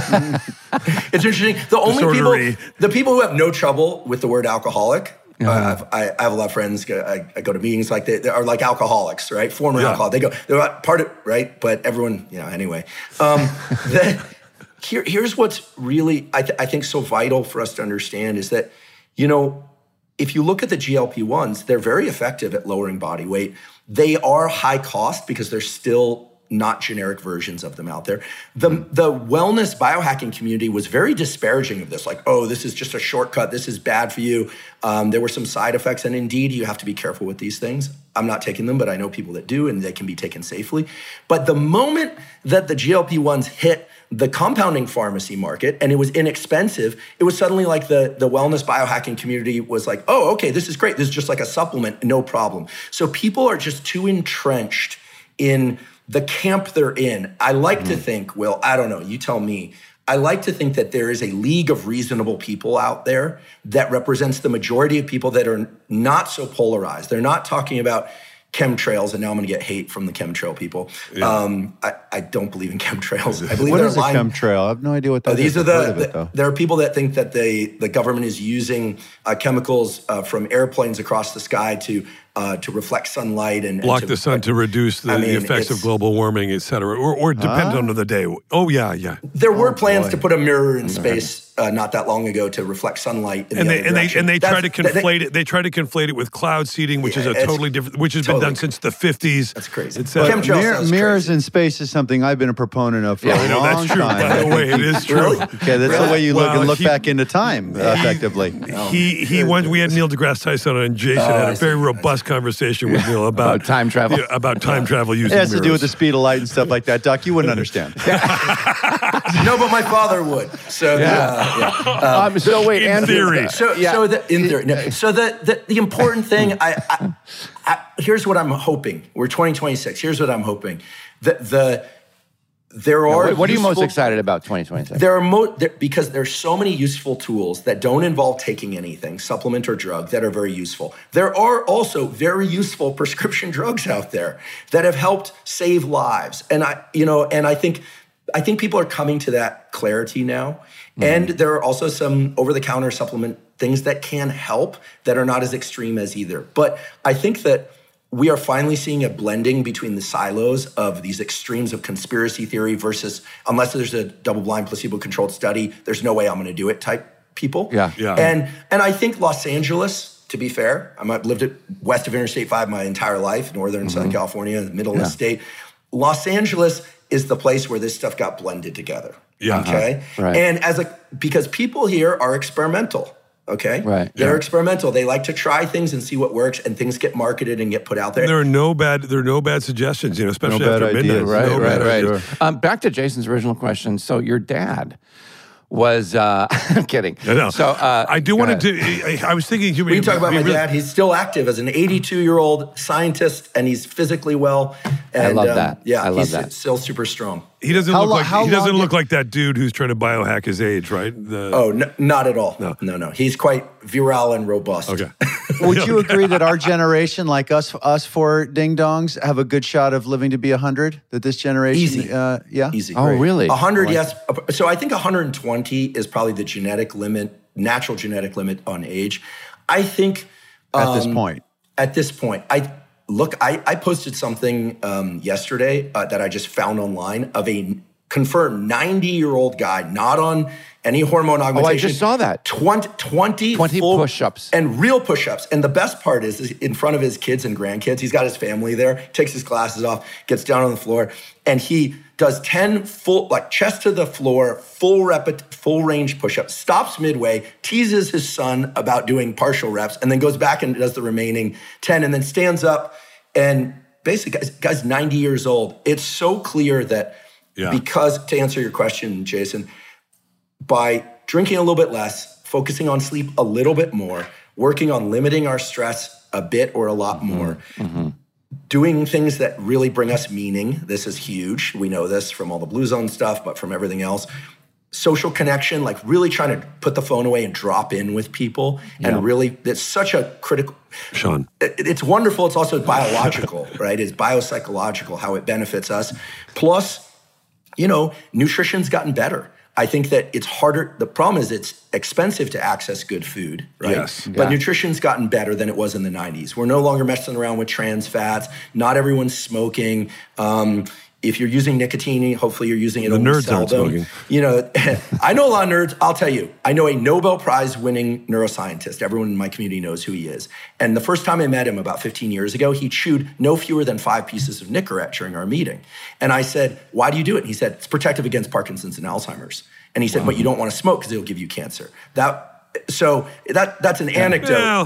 It's interesting. The people who have no trouble with the word alcoholic. I have a lot of friends. I go to meetings like they are like alcoholics, right? Former alcoholics. They're not part of right, but everyone, anyway. Here's what's really I think so vital for us to understand is that, if you look at the GLP-1s, they're very effective at lowering body weight. They are high cost because they're still not generic versions of them out there. The wellness biohacking community was very disparaging of this, like, oh, this is just a shortcut, this is bad for you. There were some side effects, and indeed, you have to be careful with these things. I'm not taking them, but I know people that do, and they can be taken safely. But the moment that the GLP-1s hit the compounding pharmacy market and it was inexpensive, it was suddenly like the wellness biohacking community was like, oh, okay, this is great. This is just like a supplement, no problem. So people are just too entrenched in the camp they're in. I like to think, Will, I don't know, you tell me. I like to think that there is a league of reasonable people out there that represents the majority of people that are not so polarized. They're not talking about chemtrails, and now I'm going to get hate from the chemtrail people. Yeah. I don't believe in chemtrails. I believe what is a chemtrail? I have no idea what that is. These are there are people that think that the government is using chemicals from airplanes across the sky to reflect sunlight and block the sun to reduce the effects of global warming, et cetera, or depend on the day. Oh yeah. There were plans to put a mirror in space not that long ago to reflect sunlight. And they try to conflate it. They try to conflate it with cloud seeding, which is a totally different, which has been done since the 50s. That's crazy. Mirrors in space is something I've been a proponent of for a long time. By the way, it is true. Really? Okay, that's the way you look back into time effectively. We had Neil deGrasse Tyson and Jason had a very robust conversation with Neil about time travel. About time travel using it has mirrors. to do with the speed of light and stuff like that. Doc, you wouldn't understand. No, but my father would. So so wait, in theory. So the important thing, here's what I'm hoping. We're 2026. Here's what I'm hoping. There are. What are you most excited about 2026? Because there's so many useful tools that don't involve taking anything, supplement or drug, that are very useful. There are also very useful prescription drugs out there that have helped save lives. And I think I think people are coming to that clarity now. And there are also some over-the-counter supplement things that can help that are not as extreme as either. But I think that we are finally seeing a blending between the silos of these extremes of conspiracy theory versus, unless there's a double-blind placebo-controlled study, there's no way I'm going to do it type people. Yeah. And I think Los Angeles, to be fair, I've lived west of Interstate 5 my entire life, northern Southern California, the middle of the state. Los Angeles is the place where this stuff got blended together. Yeah. Okay. Right. And because people here are experimental. Okay. Right. They're experimental. They like to try things and see what works, and things get marketed and get put out there. There are no bad suggestions, especially No bad after midnight. ideas. Right, No bad ideas. Back to Jason's original question. So your dad was, I'm kidding. No. So I do want to do, I was thinking, We talk about my dad. He's still active as an 82-year-old scientist, and he's physically well. And, I love that. Yeah, I love he's that. still super strong. He doesn't How look lo- like how he doesn't long look did- like that dude who's trying to biohack his age, right? Not at all. No. He's quite virile and robust. Okay. Would you agree that our generation, like us four ding dongs, have a good shot of living to be 100? That this generation, Easy. yeah, Easy. Oh, really? 100, yes. So I think 120 is probably the genetic limit, natural genetic limit on age. I think at this point. At this point, I posted something yesterday that I just found online of a confirmed 90-year-old guy, not on any hormone augmentation. Oh, I just saw that. 20 full push-ups. And real push-ups. And the best part is in front of his kids and grandkids, he's got his family there, takes his glasses off, gets down on the floor, and he does 10 full, like chest to the floor, full range push-ups, stops midway, teases his son about doing partial reps, and then goes back and does the remaining 10, and then stands up. And basically, guy's 90 years old. It's so clear that because, to answer your question, Jason, by drinking a little bit less, focusing on sleep a little bit more, working on limiting our stress a bit or a lot more, doing things that really bring us meaning. This is huge. We know this from all the Blue Zone stuff, but from everything else. Social connection, like really trying to put the phone away and drop in with people. And really, it's such a critical... Sean. It's wonderful. It's also biological, right? It's biopsychological, how it benefits us. Plus, nutrition's gotten better. I think that it's harder. The problem is it's expensive to access good food, right? Yes. But nutrition's gotten better than it was in the 90s. We're no longer messing around with trans fats. Not everyone's smoking. If you're using nicotine, hopefully you're using it The only nerds aren't seldom. smoking. I know a lot of nerds. I'll tell you, I know a Nobel Prize winning neuroscientist. Everyone in my community knows who he is. And the first time I met him about 15 years ago, he chewed no fewer than 5 pieces of Nicorette during our meeting. And I said, why do you do it? And he said, it's protective against Parkinson's and Alzheimer's. And he said, but you don't want to smoke because it'll give you cancer. So that's an anecdote, Well,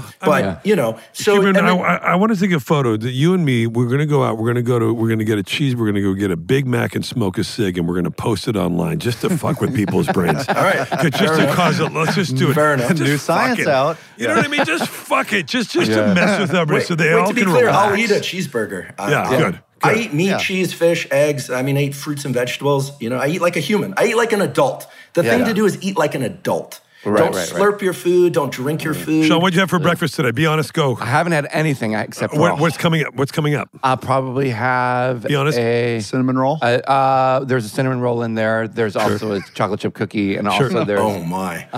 So Cuban, I want to take a photo that you and me. We're going to go out. We're going to get a cheese. We're going to go get a Big Mac and smoke a cig, and we're going to post it online just to fuck with people's brains. All right, just to cause it. Let's just do it. Fair enough. Just New fuck science it. out. You know what I mean? Just fuck it. Just to mess with everybody, so they all to be can clear, relax. I'll eat a cheeseburger. Good. I eat meat, cheese, fish, eggs. I eat fruits and vegetables. I eat like a human. I eat like an adult. The thing to do is eat like an adult. Don't slurp your food. Don't drink your food. Sean, what'd you have for breakfast today? Be honest. Go. I haven't had anything except What's coming up? What's coming up? I'll probably have Be honest. a Cinnamon roll? there's a cinnamon roll in there. There's also a chocolate chip cookie, and also there's Oh my!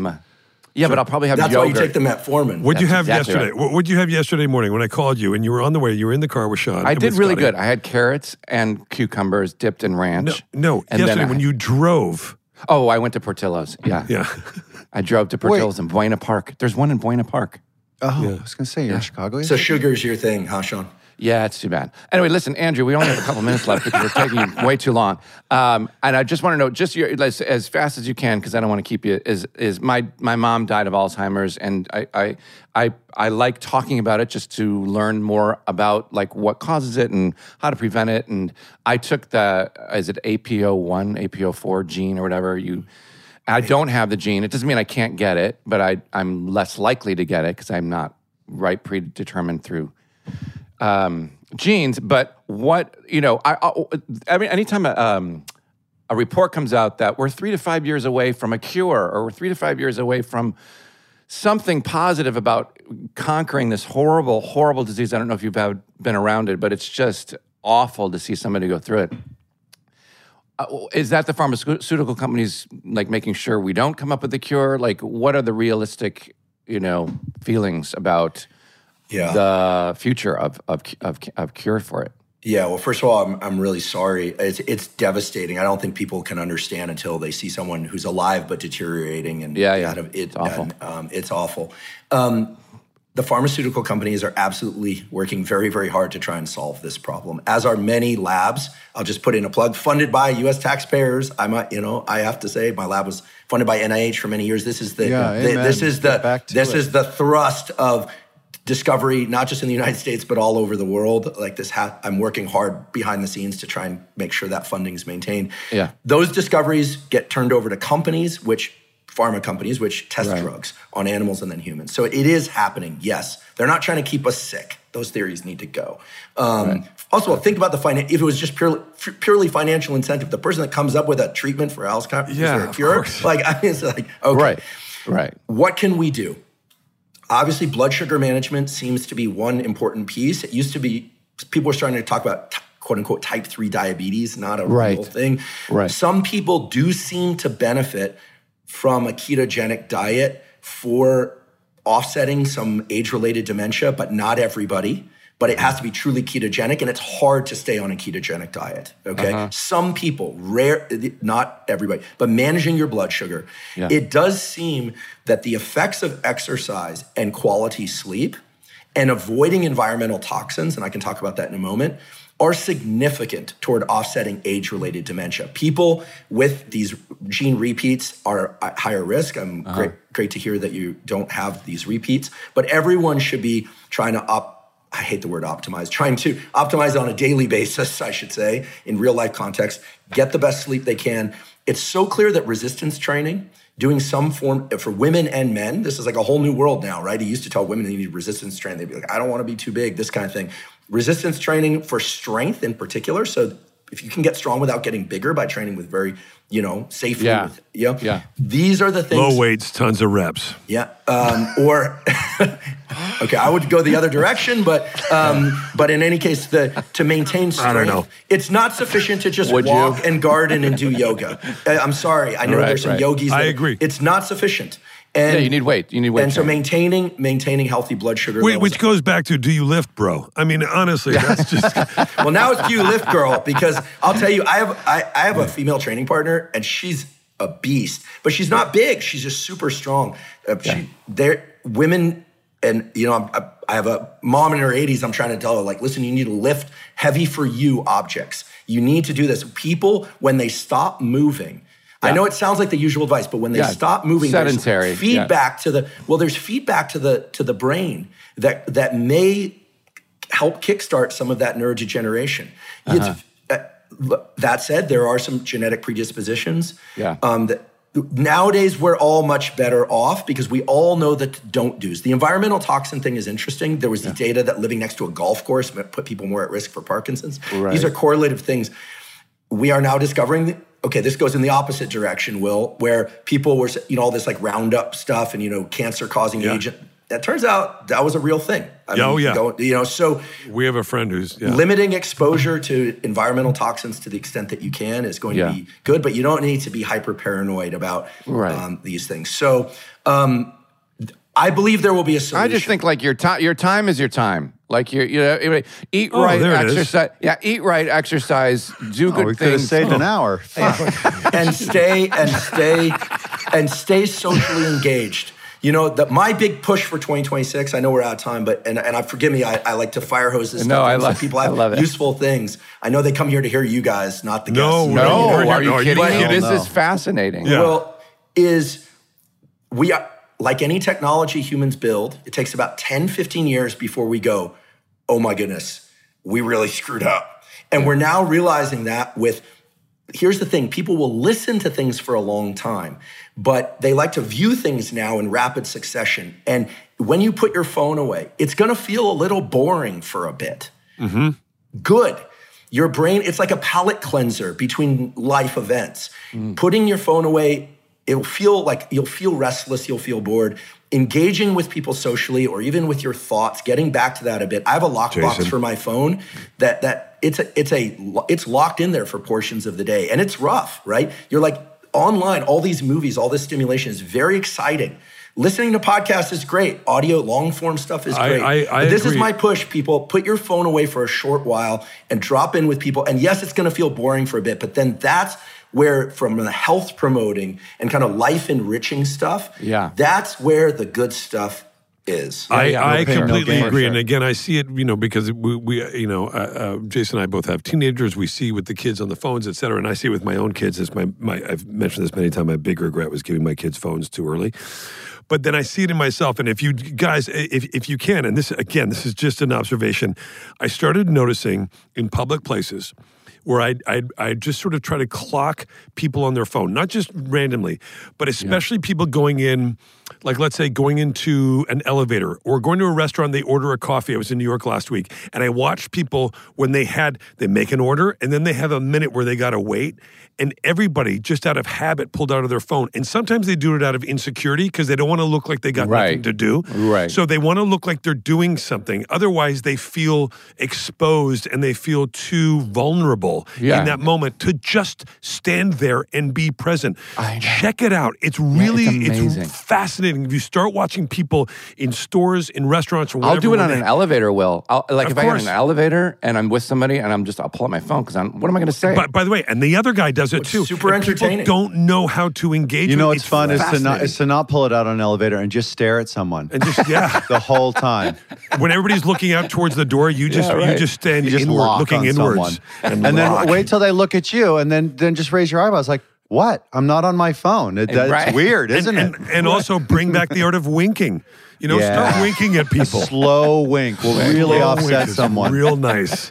but I'll probably have That's yogurt. why you take the metformin. What'd you have exactly yesterday? right. What'd you have yesterday morning when I called you and you were on the way? You were in the car with Sean. I and did with really Scotty. good. I had carrots and cucumbers dipped in ranch. No, And yesterday then when you drove. Oh, I went to Portillo's. Yeah. I drove to Portillo's in Buena Park. There's one in Buena Park. Oh, I was going to say, you're in Chicago? So sugar's your thing, huh, Sean? Yeah, it's too bad. Anyway, listen, Andrew, we only have a couple minutes left because we're taking way too long. And I just want to know, just as fast as you can, because I don't want to keep you. Is my mom died of Alzheimer's, and I like talking about it just to learn more about like what causes it and how to prevent it. And I took the APO1, APO4 gene or whatever I don't have the gene. It doesn't mean I can't get it, but I'm less likely to get it because I'm not predetermined through genes. But what, I mean, anytime a report comes out that we're 3 to 5 years away from a cure, or we're 3 to 5 years away from something positive about conquering this horrible, horrible disease. I don't know if you've been around it, but it's just awful to see somebody go through it. Is that the pharmaceutical companies like making sure we don't come up with the cure? Like, what are the realistic, feelings about the future of cure for it? Yeah, well, first of all, I'm really sorry. It's devastating. I don't think people can understand until they see someone who's alive but deteriorating. And it's awful. It's awful. The pharmaceutical companies are absolutely working very, very hard to try and solve this problem, as are many labs. I'll just put in a plug, funded by U.S. taxpayers. I have to say, my lab was funded by NIH for many years. This is the thrust of discovery, not just in the United States, but all over the world. Like this, I'm working hard behind the scenes to try and make sure that funding is maintained. Yeah. Those discoveries get turned over to pharma companies, which test drugs on animals and then humans. So it is happening, yes. They're not trying to keep us sick. Those theories need to go. Also, think about if it was just purely financial incentive, the person that comes up with a treatment for Alzheimer's, is there a cure? It's like, okay. Right. What can we do? Obviously, blood sugar management seems to be one important piece. It used to be, people were starting to talk about quote unquote type 3 diabetes, not a real thing. Right. Some people do seem to benefit from a ketogenic diet for offsetting some age-related dementia, but not everybody. But it has to be truly ketogenic, and it's hard to stay on a ketogenic diet, okay? Some people, rare, not everybody, but managing your blood sugar. Yeah. It does seem that the effects of exercise and quality sleep and avoiding environmental toxins, and I can talk about that in a moment, are significant toward offsetting age-related dementia. People with these gene repeats are at higher risk. Great to hear that you don't have these repeats, but everyone should be trying to I hate the word optimize, trying to optimize on a daily basis, I should say, in real life context, get the best sleep they can. It's so clear that resistance training, doing some form for women and men, this is like a whole new world now, right? He used to tell women they need resistance training. They'd be like, I don't want to be too big, this kind of thing. Resistance training for strength in particular. So if you can get strong without getting bigger by training with very, safely. These are the things. Low weights, tons of reps. Yeah. Okay, I would go the other direction, but in any case, to maintain strength, I don't know. It's not sufficient to just walk and garden and do yoga. I'm sorry. I know there's some yogis. I agree. It's not sufficient. And you need weight. And so maintaining healthy blood sugar levels. Which goes back to, do you lift, bro? I mean, honestly, that's just... Well, now it's do you lift, girl? Because I'll tell you, I have a female training partner, and she's a beast. But she's not big. She's just super strong. Women, and I have a mom in her 80s. I'm trying to tell her, like, listen, you need to lift heavy for you objects. You need to do this. People, when they stop moving... I know it sounds like the usual advice, but when they stop moving, sedentary. There's feedback to the brain that may help kickstart some of that neurodegeneration. That said, there are some genetic predispositions. Nowadays, we're all much better off because we all know the don't-dos. The environmental toxin thing is interesting. There was the data that living next to a golf course put people more at risk for Parkinson's. Right. These are correlative things. We are now discovering okay, this goes in the opposite direction, Will, where people were, all this like Roundup stuff and, cancer-causing agent. That turns out that was a real thing. So we have a friend who's limiting exposure to environmental toxins to the extent that you can is going to be good, but you don't need to be hyper paranoid about these things. So I believe there will be a solution. I just think like your time is your time. Like eat right, exercise. Yeah, eat right, exercise, do good we things. Could have saved an hour. and stay socially engaged. My big push for 2026. I know we're out of time, but and forgive me. I like to fire hose this stuff. I love people have useful things. I know they come here to hear you guys, not the guests. No, are you kidding me? This is fascinating. Yeah. Well, we are. Like any technology humans build, it takes about 10, 15 years before we go, oh my goodness, we really screwed up. And we're now realizing that here's the thing, people will listen to things for a long time, but they like to view things now in rapid succession. And when you put your phone away, it's gonna feel a little boring for a bit. Mm-hmm. Good. Your brain, it's like a palate cleanser between life events. Putting your phone away, it'll feel like you'll feel restless, you'll feel bored. engaging with people socially or even with your thoughts, getting back to that a bit. I have a lockbox Jason. for my phone that it's locked in there for portions of the day, and it's rough, right? You're like online, all these movies, all this stimulation is very exciting. Listening to podcasts is great. Audio, long form stuff is great. I but this is agree. my push, people. Put your phone away for a short while and drop in with people. And yes, it's going to feel boring for a bit, but then that's where, from the health promoting and kind of life enriching stuff, that's where the good stuff is. I pain, no completely gain. agree, Sure. and again, I see it, because we Jason and I both have teenagers. We see with the kids on the phones, et cetera, and I see it with my own kids. It's my I've mentioned this many times. My big regret was giving my kids phones too early. But then I see it in myself, and if you guys, if you can, and this is just an observation, I started noticing in public places where I just sort of try to clock people on their phone, not just randomly, but especially people going in, like let's say going into an elevator or going to a restaurant, they order a coffee. I was in New York last week, and I watched people when they make an order, and then they have a minute where they got to wait, and everybody just out of habit pulled out of their phone. And sometimes they do it out of insecurity because they don't want to look like they got nothing to do. Right. So they want to look like they're doing something. Otherwise, they feel exposed and they feel too vulnerable in that moment to just stand there and be present. Check it out. It's really, it's amazing. it's fascinating. If you start watching people in stores, in restaurants, or whatever. I'll do it on an elevator, Will. If I get in course. an elevator and I'm with somebody and I'll pull out my phone because what am I going to say? But by the way, and the other guy does it too. super And entertaining. People don't know how to engage. You know with what's fun is fascinating. to not pull it out on an elevator and just stare at someone And just the whole time. when everybody's looking out towards the door, you just right. you just stand You just inward, lock looking on inwards, someone. And then wait till they look at you, and then just raise your eyebrows like, what? I'm not on my phone. Right. It's weird, isn't it? And also bring back the art of winking. Yeah. Start winking at people. Slow wink will really Slow offset wink is someone. Real nice.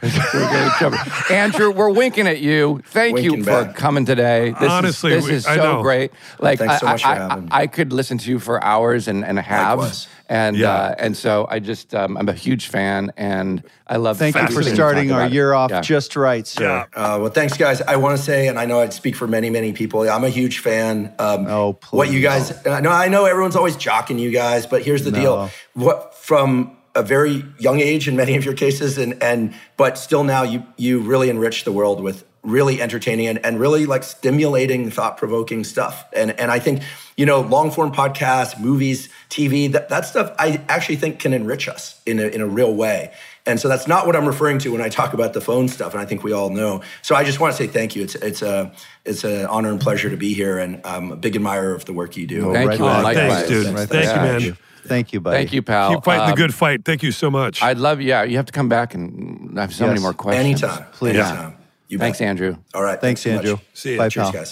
Andrew, we're winking at you. Thank you Winking for back. coming today. Honestly, this is I so know. great. Like Thanks so much for having me. I could listen to you for hours and a half. Likewise. And so I just I'm a huge fan, and I love. Thank you for everything starting talk our about it. year off Yeah. just right, sir. Well, thanks, guys. I want to say, and I know I'd speak for many, many people. I'm a huge fan. Oh, What you please. guys? I know everyone's always jocking you guys, but here's the deal. What from a very young age in many of your cases, but still now you really enrich the world with really entertaining and really like stimulating, thought-provoking stuff. And I think, long form podcasts, movies, TV, that stuff I actually think can enrich us in a real way. And so that's not what I'm referring to when I talk about the phone stuff. And I think we all know. So I just want to say thank you. It's an honor and pleasure to be here. And I'm a big admirer of the work you do. Thank you. Thanks, Likewise. dude. Thanks. Thank you, man. Thank you, buddy. Thank you, pal. Keep fighting the good fight. Thank you so much. I'd love. Yeah, you have to come back, and I have so many Yes. more questions. Anytime. Please. Anytime. You bet. Thanks, Andrew. All right. Thanks, so much. Andrew. See ya. Bye, Cheers, pal. guys.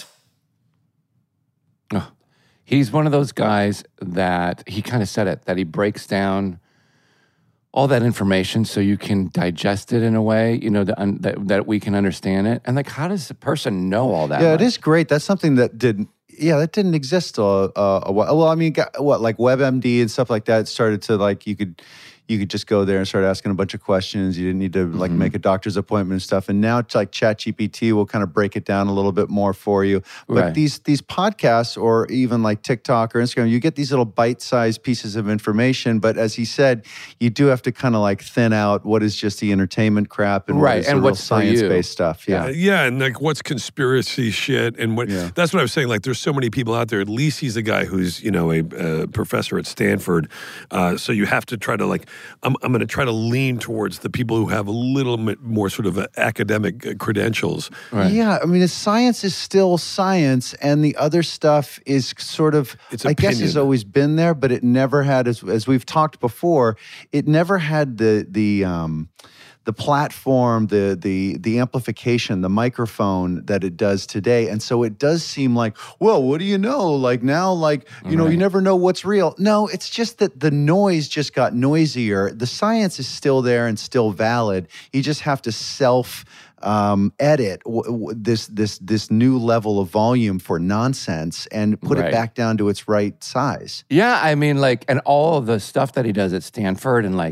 He's one of those guys that he kind of said it, that he breaks down all that information so you can digest it in a way, that we can understand it. And like, how does a person know all that? Yeah, much? it is great. That's something that didn't exist a while. Well, I mean, like WebMD and stuff like that started to like, you could just go there and start asking a bunch of questions. You didn't need to like make a doctor's appointment and stuff. And now it's like ChatGPT will kind of break it down a little bit more for you. But Right. these podcasts or even like TikTok or Instagram, you get these little bite-sized pieces of information. But as he said, you do have to kind of like thin out what is just the entertainment crap and what Right, is and the real what's for you. science-based stuff. Yeah. Yeah, and like what's conspiracy shit and what Yeah. that's what I was saying. Like there's so many people out there. At least he's a guy who's, a professor at Stanford. So you have to try to like, I'm going to try to lean towards the people who have a little bit more sort of academic credentials. Right. Yeah, I mean, the science is still science, and the other stuff is sort of, It's I guess, has opinion. always been there, but it never had, as we've talked before, it never had the platform, the amplification, the microphone that it does today. And so it does seem like, well, what do you know? Like now, like, you never know what's real. No, it's just that the noise just got noisier. The science is still there and still valid. You just have to edit this new level of volume for nonsense and put Right. it back down to its right size. Yeah, I mean, like, and all of the stuff that he does at Stanford, and like,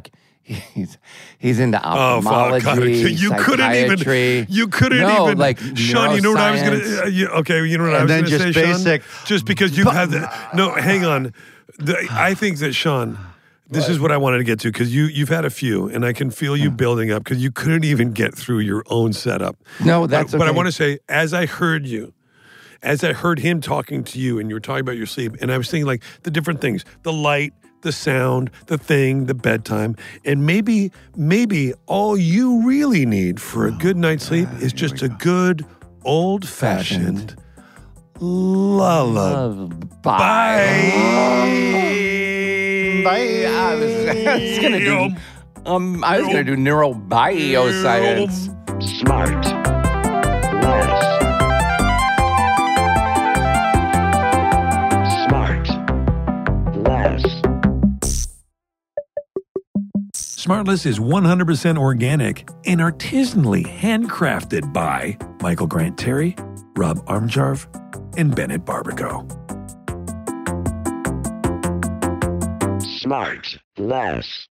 he's into ophthalmology, you psychiatry. you couldn't No, even, like Sean. You know what I was gonna? Okay, you know what I was then gonna say, just basic. Sean. Just because you've had no, hang on. I think that Sean. This is what I wanted to get to because you've had a few, and I can feel you building up because you couldn't even get through your own setup. No, that's But I okay. want to say, as I heard him talking to you, and you were talking about your sleep, and I was thinking like the different things, the light, the sound, the thing, the bedtime, and maybe all you really need for a good night's sleep is just a good old-fashioned lullaby. Bye. I was gonna do neurobioscience. Smart. Less. Smart. Less. Smartless is 100% organic and artisanally handcrafted by Michael Grant Terry, Rob Armjarv, and Bennett Barbaco. Smart. Less.